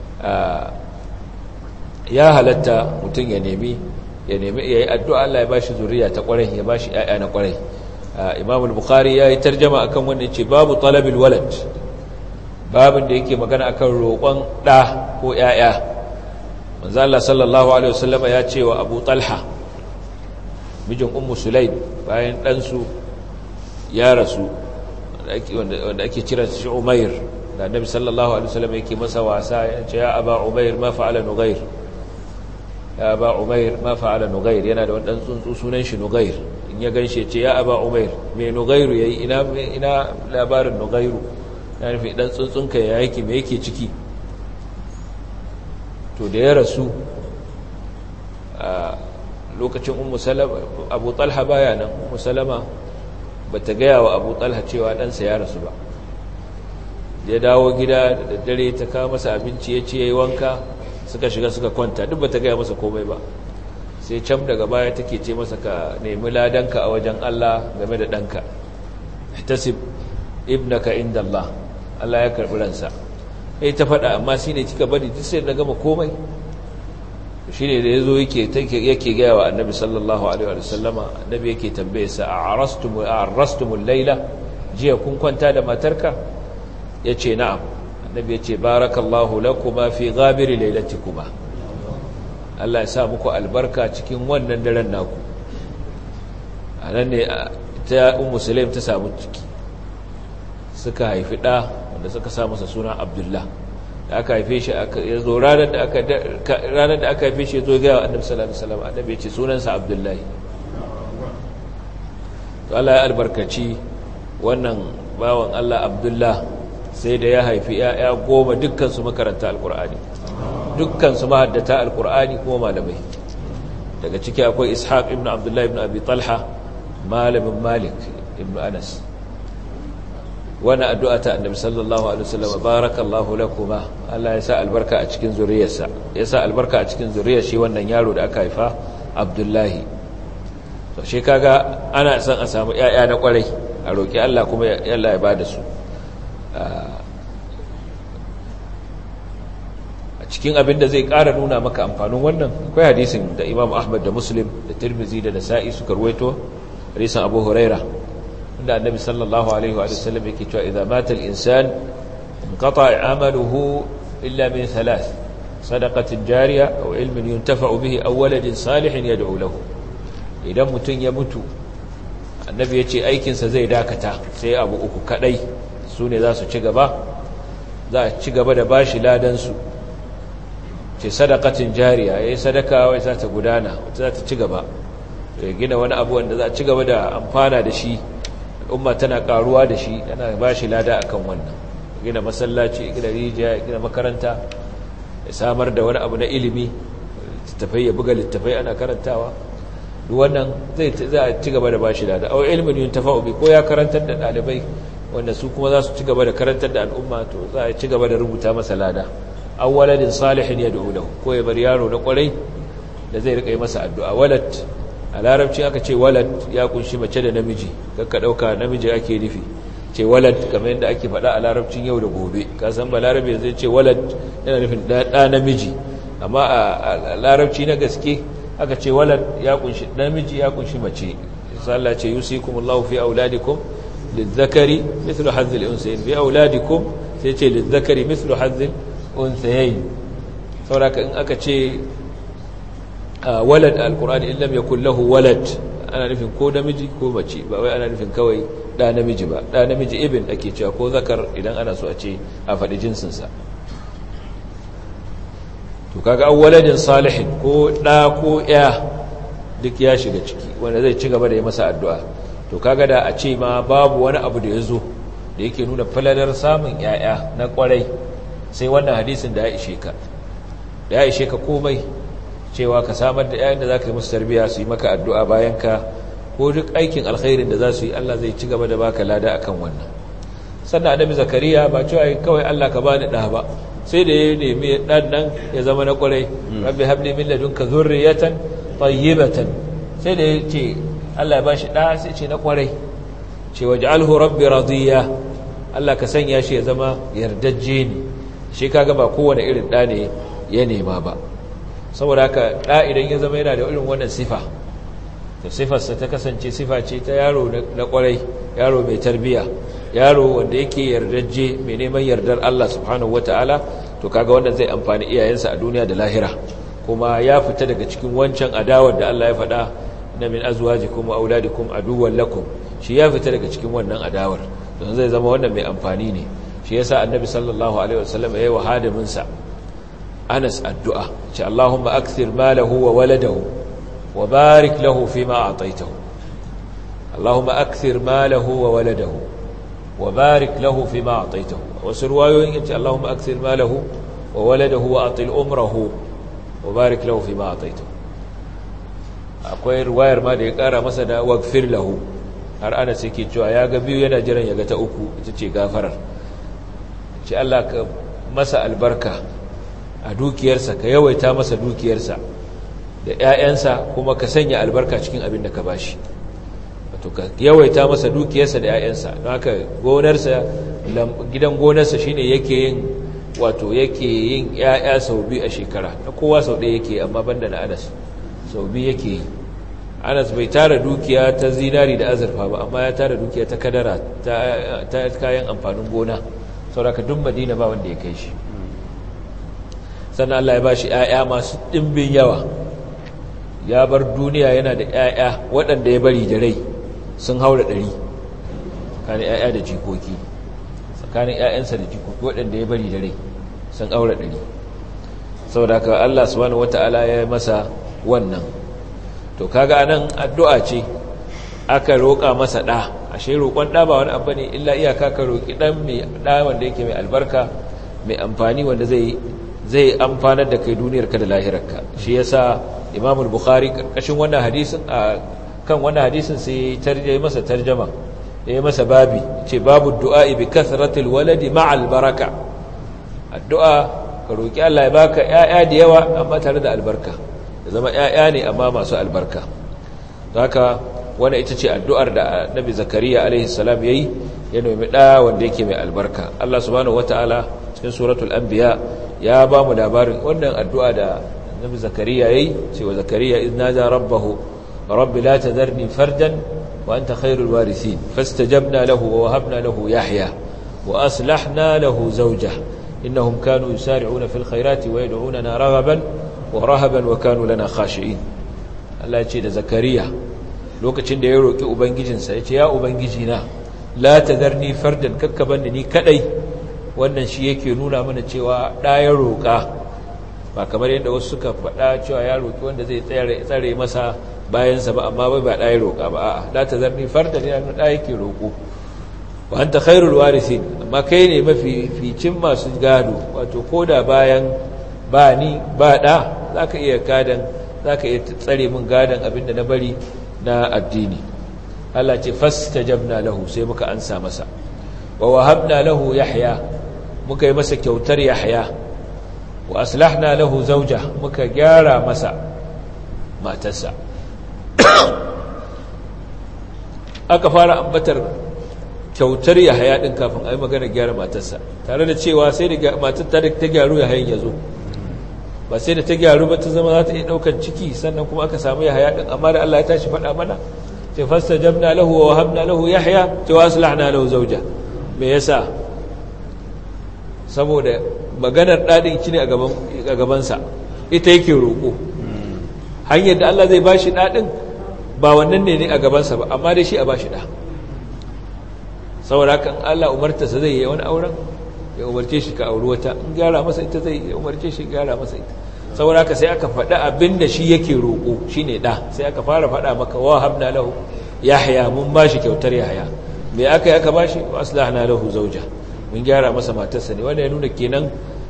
ya halatta mutum ya nemi ya nemi yayi addu'a Allah ya bashi zuriya ta kwarai ya bashi ƴaƴa na kwarai Imam al-Bukhari yayi tarjuma akan wannan yace babu talabil walad babin da yake magana akan roƙon ɗa ko ƴaƴa manzo Allah sallallahu alaihi wasallam ya ce wa Abu Talha mijin Ummu Sulaim bayan dan su ya rasu wanda ake kira shi Umair da Annabi sallallahu alaihi wasallam yake masa wasa ya ce ya Aba Umair ma fa'ala Nughair ya Aba Umair ma fa'ala Nughair yana da wannan tsuntsu sunan shi Nughair in ya ganshi ya ce ya Aba Umair me Nughair yayi ina ina labarin Nughair na nufi dan tsuntsunka ya yake me yake ciki to da ya rasu a lokacin Ummu Salama Abu Talha baya nan Ummu Salama bata gaya wa Abu Talha cewa ɗansa ya rasu ba ya dawo gida da daddare ta kawo masa abinci ya ce yayi wanka suka shiga suka kwanta duk bata gaya masa komai ba sai can daga baya take ce masa ka nemi ladanka a wajen Allah game da ɗanka ihtasib ibnaka inda Allah Allah ya karɓi ransa eh ta faɗa amma shi ne kika bari duk sai na gama komai shi ne da ya zo yake gaya wa annabi sallallahu alaihi wa sallama annabi yake tambaye sa a arrastumul laila jiya kun kwanta da matarka ya ce na'am annabi ya ce barakallahu lakuma fi ghabiri lailatikuma Allah ya sa muku albarka cikin wannan daren naku anan ne ta ummu sulaim ta samu ciki suka haifi ɗa wanda suka sa masa suna abdullah da aka haife shi ya zo ranar da aka ranar da aka haife shi ya zo ga annabi sallallahu alaihi wasallam annabi ya ce sunansa abdullahi to Allah ya albarkaci wannan bawan Allah abdullah sai da ya haifi yaya goma dukkan su makaranta alqur'ani dukkan su mahaddata alqur'ani kuma malamai daga ciki akwai ishaq ibn abdullah ibn abi talha malamin malik ibn anas wani addu'a ta annabi sallallahu alaihi wasallam barakallahu lakuma Allah ya sa albarka a cikin zuriyarsa ya sa albarka a cikin zuriyar shi wannan yaro da aka haifa Abdullahi to shi kaga ana son a samu yaya na kwarai a roki Allah kuma Allah ya bada su a cikin abin da zai ƙara nuna maka amfanin wannan akwai hadisin da Imam Ahmad da Muslim da Tirmidhi da Nasa'i suka ruwaito hadisin Abu Hurairah da annabi sallallahu alaihi wa sallam yake cewa idza mata al-insan inqata amaluhu illa min thalath sadaqatin jariya aw ilmin yuntafa'u bihi aw waladin salihin yad'u lahu idan mutun ya mutu annabi yace aikin sa zai dakata sai abu uku kadai sune za su ci gaba za a ci gaba da bashi ladan su ce sadaqatin jariya yayi sadaka wai za ta gudana za ta ci gaba ya gina wani abu wanda za a ci gaba da amfana da shi umma tana karuwa da shi tana ba shi lada akan wannan gina masallaci gina rijiya gina makaranta ya samar da wani abu na ilimi littafai ya buga littafai ana karantawa duk wannan zai za a ci gaba da ba shi lada aw ilmin yuntafa'u bi ko ya karantar da dalibai wanda su kuma za su ci gaba da karantar da al'umma to za a ci gaba da rubuta masa lada aw waladin salihin yad'u lahu ko ya bar yaro na kwarai da zai rika yi masa addu'a walad a larabci aka ce walad ya kunshi mace da namiji kakka dauka namiji ake nufi ce walad kamar yadda ake faɗa a larabcin yau da gobe ka san ba larabe zai ce walad yana nufin ɗa namiji amma a larabci na gaske aka ce walad ya kunshi namiji ya kunshi mace Allah ce yusikumullahu fi auladikum lizzakari mithlu hazzil unsayayn fi auladikum sai ce lizzakari mithlu hazzil unsayayn saboda in aka ce walad alqur'ani in lam yakul lahu walad ana nufin ko namiji ko mace ba wai ana nufin kawai da namiji ba da namiji ibn ake cewa ko zakar idan ana so a ce a faɗi jinsin sa to kaga awwaladin salihin ko da ko ya duk ya shiga ciki wanda zai ci gaba da yi masa addu'a to kaga da a ce ma babu wani abu da yazo da yake nuna falalar samun yaya na kwarai sai wannan hadisin da ya ishe ka da ya ishe ka komai cewa ka samar da yayin da za ka yi musu tarbiya su yi maka addu'a bayan ka ko duk aikin alkhairin da za su yi Allah zai ci gaba da baka lada akan wannan. Sannan annabi Zakariya ba cewa kawai Allah ka bani ɗa ba, sai da ya nemi ɗan nan ya zama na ƙwarai, rabbi habli min ladunka zurriyatan tayyibatan, sai da ya ce Allah ya bashi ɗa sai ce na ƙwarai, ce waj'alhu rabbi radiya, Allah ka sanya shi ya zama yardajje ne. Shi kaga ba kowane irin ɗa ne ya nema ba, saboda haka ɗa idan ya zama yana da irin wannan sifa, to sifarsa ta kasance sifa ce ta yaro na ƙwarai, yaro mai tarbiya, yaro wanda yake yardajje mai neman yardar Allah subhanahu wataala, to kaga wannan zai amfani iyayensa a duniya da lahira, kuma ya fita daga cikin wancan adawar da Allah ya faɗa na min azwajikum wa auladikum aduwwan lakum, shi ya fita daga cikin wannan adawar, don zai zama wannan mai amfani ne. Shi yasa annabi sallallahu alaihi wasallam yayi wa hadimin sa Anas addu'a, ce Allahumma akthir malahu wa waladahu wa barik lahu fima a'taytahu. Allahumma akthir malahu wa waladahu wa barik lahu fima a'taytahu. Wasu ruwayoyin yace Allahumma akthir malahu wa waladahu wa atil umrahu wa barik lahu fima a'taytahu. Akwai ruwayar ma da ya kara masa da waghfir lahu, har ana sai ke cewa ya ga biyu yana jiran ya ga ta uku, ita ce gafarar. Ce Allah ka masa albarka a dukiyarsa, ka yawaita masa dukiyarsa da ‘ya'yansa, kuma ka sanya albarka cikin abin da ka bashi. Wato ka yawaita masa dukiyarsa da ‘ya'yansa, don haka gonarsa, gidan gonarsa shine yake yin wato yake yin ‘ya'ya sau biyu a shekara, na kowa sau ɗaya yake, amma banda na Anas sau biyu yake yi. Anas bai tara dukiya ta zinari da azurfa ba, amma ya tara dukiya ta kadara, ta kayan amfanin gona, sauraka duk Madina ba wanda ya kai shi. Sannan Allah ya ba shi ‘ya'ya masu ɗimbin yawa, ya bar duniya yana da ‘ya'ya waɗanda ya bari da rai sun haura ɗari, tsakanin ‘ya'ya da jikoki, tsakanin ‘ya'yansa da jikoki waɗanda ya bari da rai sun haura ɗari. Sauraka Allah subhanahu wata'ala ya masa wannan. To kaga anan addu'a ce aka roƙa masa ɗa, ashe roƙon ɗa ba wani abu ne illa iyaka ka roƙi ɗan mai ɗa wanda yake mai albarka, mai amfani, wanda zai zai amfanar da kai duniyarka da lahirarka. Shi yasa Imam al-Bukhari karkashin wannan hadisin a kan wannan hadisin sai tarjuma masa tarjuma, yayi masa babi, ce babu du'a bi kasratil waladi ma'al baraka. Addu'a ka roƙi Allah ya baka ƴaƴa da yawa amma tare da albarka, ya zama ƴaƴa ne amma masu albarka. Haka wannan ita ce addu'ar da Nabi Zakariya alaihi salam yayi, ya nemi da wanda yake mai albarka. Allah subhanahu wataala cikin suratul anbiya ya ba mu labarin wannan addu'a da Nabi Zakariya yayi, cewa Zakariya idnada rabbahu rabbi la tadharni fardan wa anta khairul warithin fastajabna lahu wa wahabna lahu yahya wa aslahna lahu zawjah innahum kanu yusari'una fil khairati wa yad'unana raghaban wa rahaban wa kanu lana khashi'in. Allah ya ce da Zakariya lokacin da ya roƙi ubangijinsa, ya ce ya ubangijina la tadarni fardan, kakkaban da ni kadai. Wannan shi yake nuna mana cewa ɗa ya roƙa, ba kamar yadda wasu suka faɗa cewa ya roƙi wanda zai tsare masa bayansa ba, amma bai ba ɗa ya roƙa ba. A'a, la tadarni fardan ya nuna ɗa yake roƙo. Wa anta khairul warithin, amma kai ne mafi ficin masu gado, wato koda bayan ba ni ba ɗa zaka iya gadan, zaka iya tsare min gadan abinda na bari na addini. Allah ce fastajabna lahu, sai muka ansa masa. Wa wahabna lahu yahya, muka yi masa kyautar yahya. Wa aslahna lahu zawja, muka gyara masa matarsa. Aka fara ambatar kyautar yahya din kafin a yi magana gyara matarsa, tare da cewa sai da matar ta gyaru yahayin ya zo, ba sai da ta gyaru ba ta zama za ta iya ɗaukar ciki sannan kuma aka samu yahya din. Amma da Allah ya tashi faɗa mana, ce fastajabna lahu wa wahabna lahu yahya, ce wa aslahna lahu zawja. Me yasa? Saboda maganar ɗaɗin ci ne a gabansa, ita yake roƙo. Hanyar da Allah zai bashi ɗaɗin ba wannan ne ne a gabansa ba, amma dai shi a bashi ɗa. Saboda kan Allah umartarsa zai yi wani auren, ya umarce shi ka auri wata, in gyara masa ita zai ya umarce shi gyara masa ita. Saboda haka sai aka faɗa abin da shi yake roƙo, shi ne ɗa. Sai aka fara faɗa maka wa habna lahu yahya, mun bashi kyautar yahya. Me aka yi aka bashi? Wa aslahna lahu zawja, mun gyara masa matarsa ne. Wanda ya nuna kenan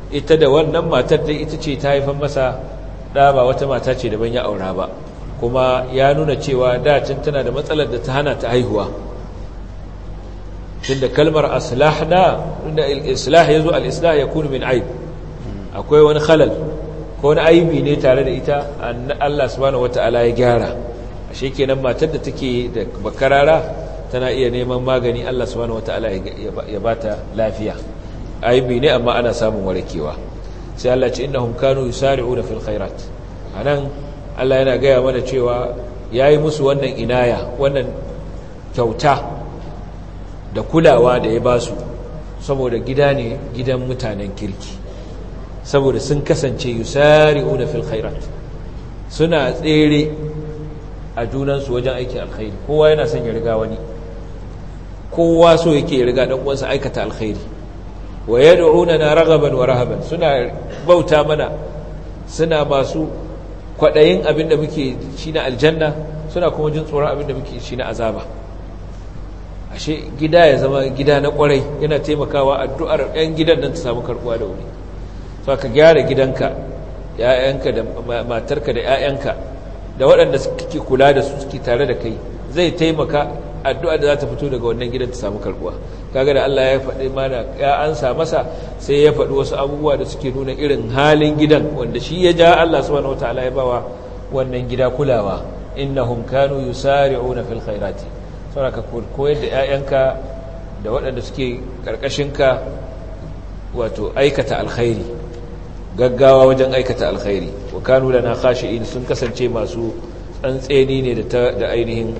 ita da wannan matar da ita ce ta haifar masa da ba wata mata ce daban ya aura ba, kuma ya nuna cewa dacin tana da matsalar da ta hana ta haihuwa. tunda kalmar aslahna inda al-islah yazo al-islah yakunu min aib, akwai wani khalal ko wani aibi ne tare da ita Allah subhanahu wataala ya gyara. ashe kenan matar da take da bakarara tana iya neman magani Allah subhanahu wataala ya bata lafiya. aibi ne amma ana samun warkewa. sai Allah ce innahum kanu yusari'una fil khairat. anan Allah yana gaya mana cewa yayi musu wannan inaya, wannan kyauta da kulawa da ya basu saboda gida ne gidan mutanen kirki, saboda sun kasance yusari'una fil khairat, suna tsere a junansu wajen aikin alkhairi. kowa yana son ya riga wani, kowa so yake ya riga dan uwansa aikata alkhairi. wa yad'unana raghaban wa rahaban, suna bauta mana, suna masu kwadayin abinda muke shi na aljanna, suna kuma jin tsoron abinda muke shi na azaba. ashe gida ya zama gida na kwarai yana taimakawa addu'ar ɗan gidan nan ta samu karbuwa da wuri. so ka gyara gidanka, ƴaƴanka da matarka da ƴaƴanka da waɗanda suke kula da su suke tare da kai, zai taimaka addu'a da za ta fito daga wannan gidan ta samu karbuwa. kaga da Allah ya faɗi mana ya ansa masa, sai ya faɗi wasu abubuwa da suke nuna irin halin gidan wanda shi ya ja Allah subhanahu wataala ya bawa wannan gida kulawa. innahum kanu yusari'una fil khairati. saboda ka koyar da ƴaƴanka da waɗanda suke karkashinka wato aikata alkhairi, gaggawa wajen aikata alkhairi. wa kanu lana khashi'in, sun kasance masu tsantseni ne da da ainihin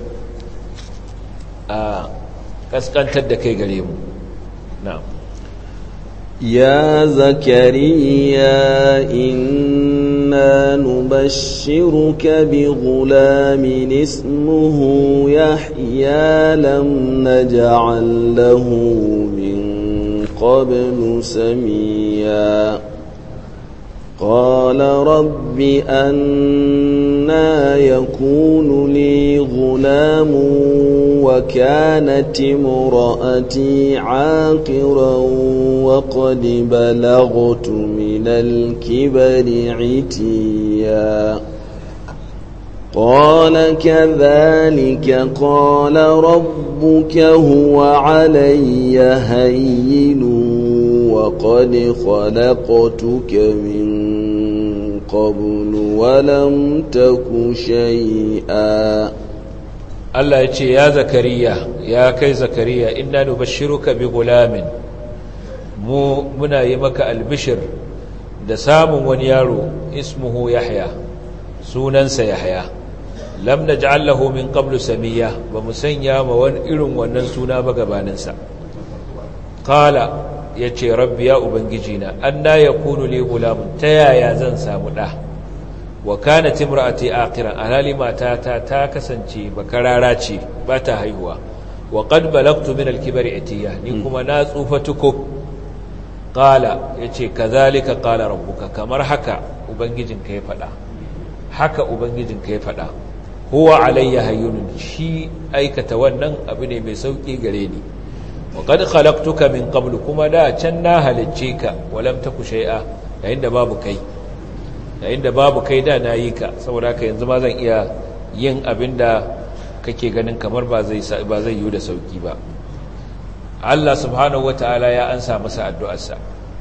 a kaskantar da kai gare mu. na'am. ya zakariya inna nubashshiruka bi ghulamin ismuhu yahya lam naj'al lahu min qablu samiyya قال رب أنى يكون لي غلام وكانت امرأتي عاقرا وقد بلغت من الكبر عتيا قال كذلك قال ربك هو علي هين وقد خلقتك من قبل ولم تك شيئا. Allah ya ce ya zakariya, ya kai zakariya, inna nubashshiruka bi gulamin, mu muna yi maka albishir da samun wani yaro ismuhu Yahya, sunansa Yahya. lam naj'al lahu min qablu samiyya, ba mu sanya ma wani irin wannan suna ba gabaninsa. Qala yace rabbi ya ubangijina, anna yakunu li gulamun, ta yaya zan samu da? wa kanat imraati aqiran, alali matata ta kasance bakarara ce ba ta haihuwa. wa qad balagtu min al-kibri atiya, ni kuma na tsufa tuko. qala yace kazalika qala rabbuka, kamar haka ubangijinka ya fada, haka ubangijinka ya fada. huwa alayya hayyun, shi aikata wannan abu ne mai sauki gare ni. wa qad khalaqtuka min qablu, kuma da can na halicce ka, walam taku shay'a, yayin da babu kai yayin da babu kai da nayi ka, saboda haka yanzu ma zan iya yin abinda kake ganin kamar ba zai ba zai yi da sauki ba. Allah subhanahu wataala ya ansa masa addu'arsa,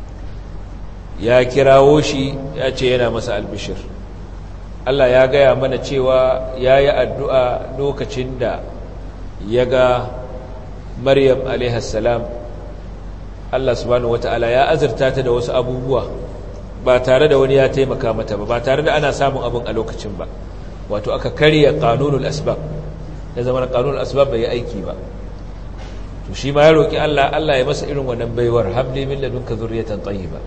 ya kirawo shi, ya ce yana masa albishir. Allah ya gaya mana cewa yayi addu'a lokacin da ya ga Maryam alaiha salam, Allah subhanahu wataala ya azurta ta da wasu abubuwa ba tare da wani ya taimaka mata ba, ba tare da ana samun abin a lokacin ba. wato aka karya qanunul asbab, ya zama qanunul asbab bai aiki ba. to shi ma ya roki Allah, Allah ya masa irin wannan baiwar, habli min ladunka zurriyatan tayyiba.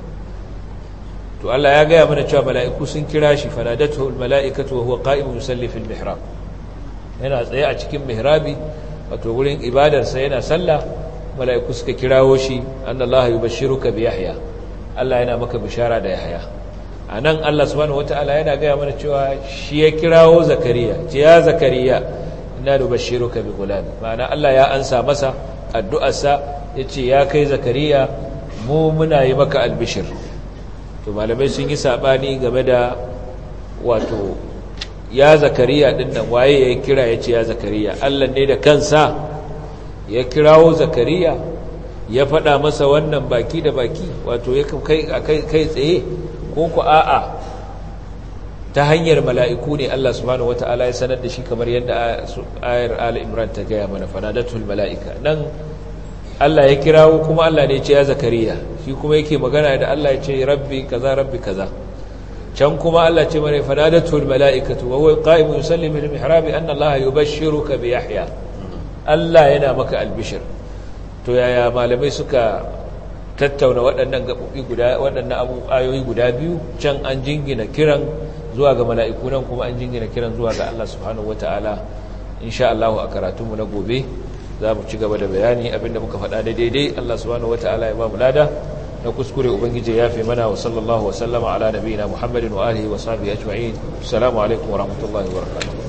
to Allah ya gaya mana cewa mala'iku sun kira shi, fanadatuhu almala'ikatu wa huwa qa'imun yusalli fil mihrab, yana tsaye a cikin mihrabi, wato wurin ibadarsa yana sallah. mala'iku suka kirawo shi, annallaha yubashshiruka bi Yahya, Allah yana maka bishara da Yahya. anan Allah subhanahu wataala yana gaya mana cewa shi ya kirawo Zakariya, ce ya Zakariya inna nubashshiruka bi gulam, ma'ana Allah ya ansa masa addu'arsa, yace ya kai Zakariya, mu muna yi maka albishir to malamai sun yi sabani game da wato ya zakariya din nan waye ya kira ya ce ya zakariya Allah ne da kansa ya kirawo zakariya ya faɗa masa wannan baki da baki wato ya kai kai tsaye ko ku a'a ta hanyar mala'iku ne Allah subhanahu wata'ala ya sanar da shi kamar yadda ayar Ali Imran ta gaya mana fanadatul mala'ika nan Allah ya kirawo kuma Allah ne ya ce ya zakariya shi kuma yake magana da Allah ya ce rabbi kaza rabbi kaza can kuma Allah ce mana fanadatul mala'ikatu wa huwa qa'imun yusallimu fil mihrab anna Allah yubashshiruka bi Yahya Allah yana maka albishir to yaya malamai suka tattauna waɗannan gaɓoɓi guda waɗannan ayoyi guda biyu can an jingina kiran zuwa ga mala'iku nan kuma an jingina kiran zuwa ga Allah subhanahu wata'ala insha Allah a karatunmu na gobe za mu ci gaba da bayani abinda muka faɗa da daidai Allah subhanahu wata'ala ya ba mu lada na kuskure ubangiji ya fi mana wa sallallahu wa sallama ala nabiyina Muhammadin wa alihi wa sahbihi ajma'in assalamu alaikum wa rahmatullahi wa barakatuh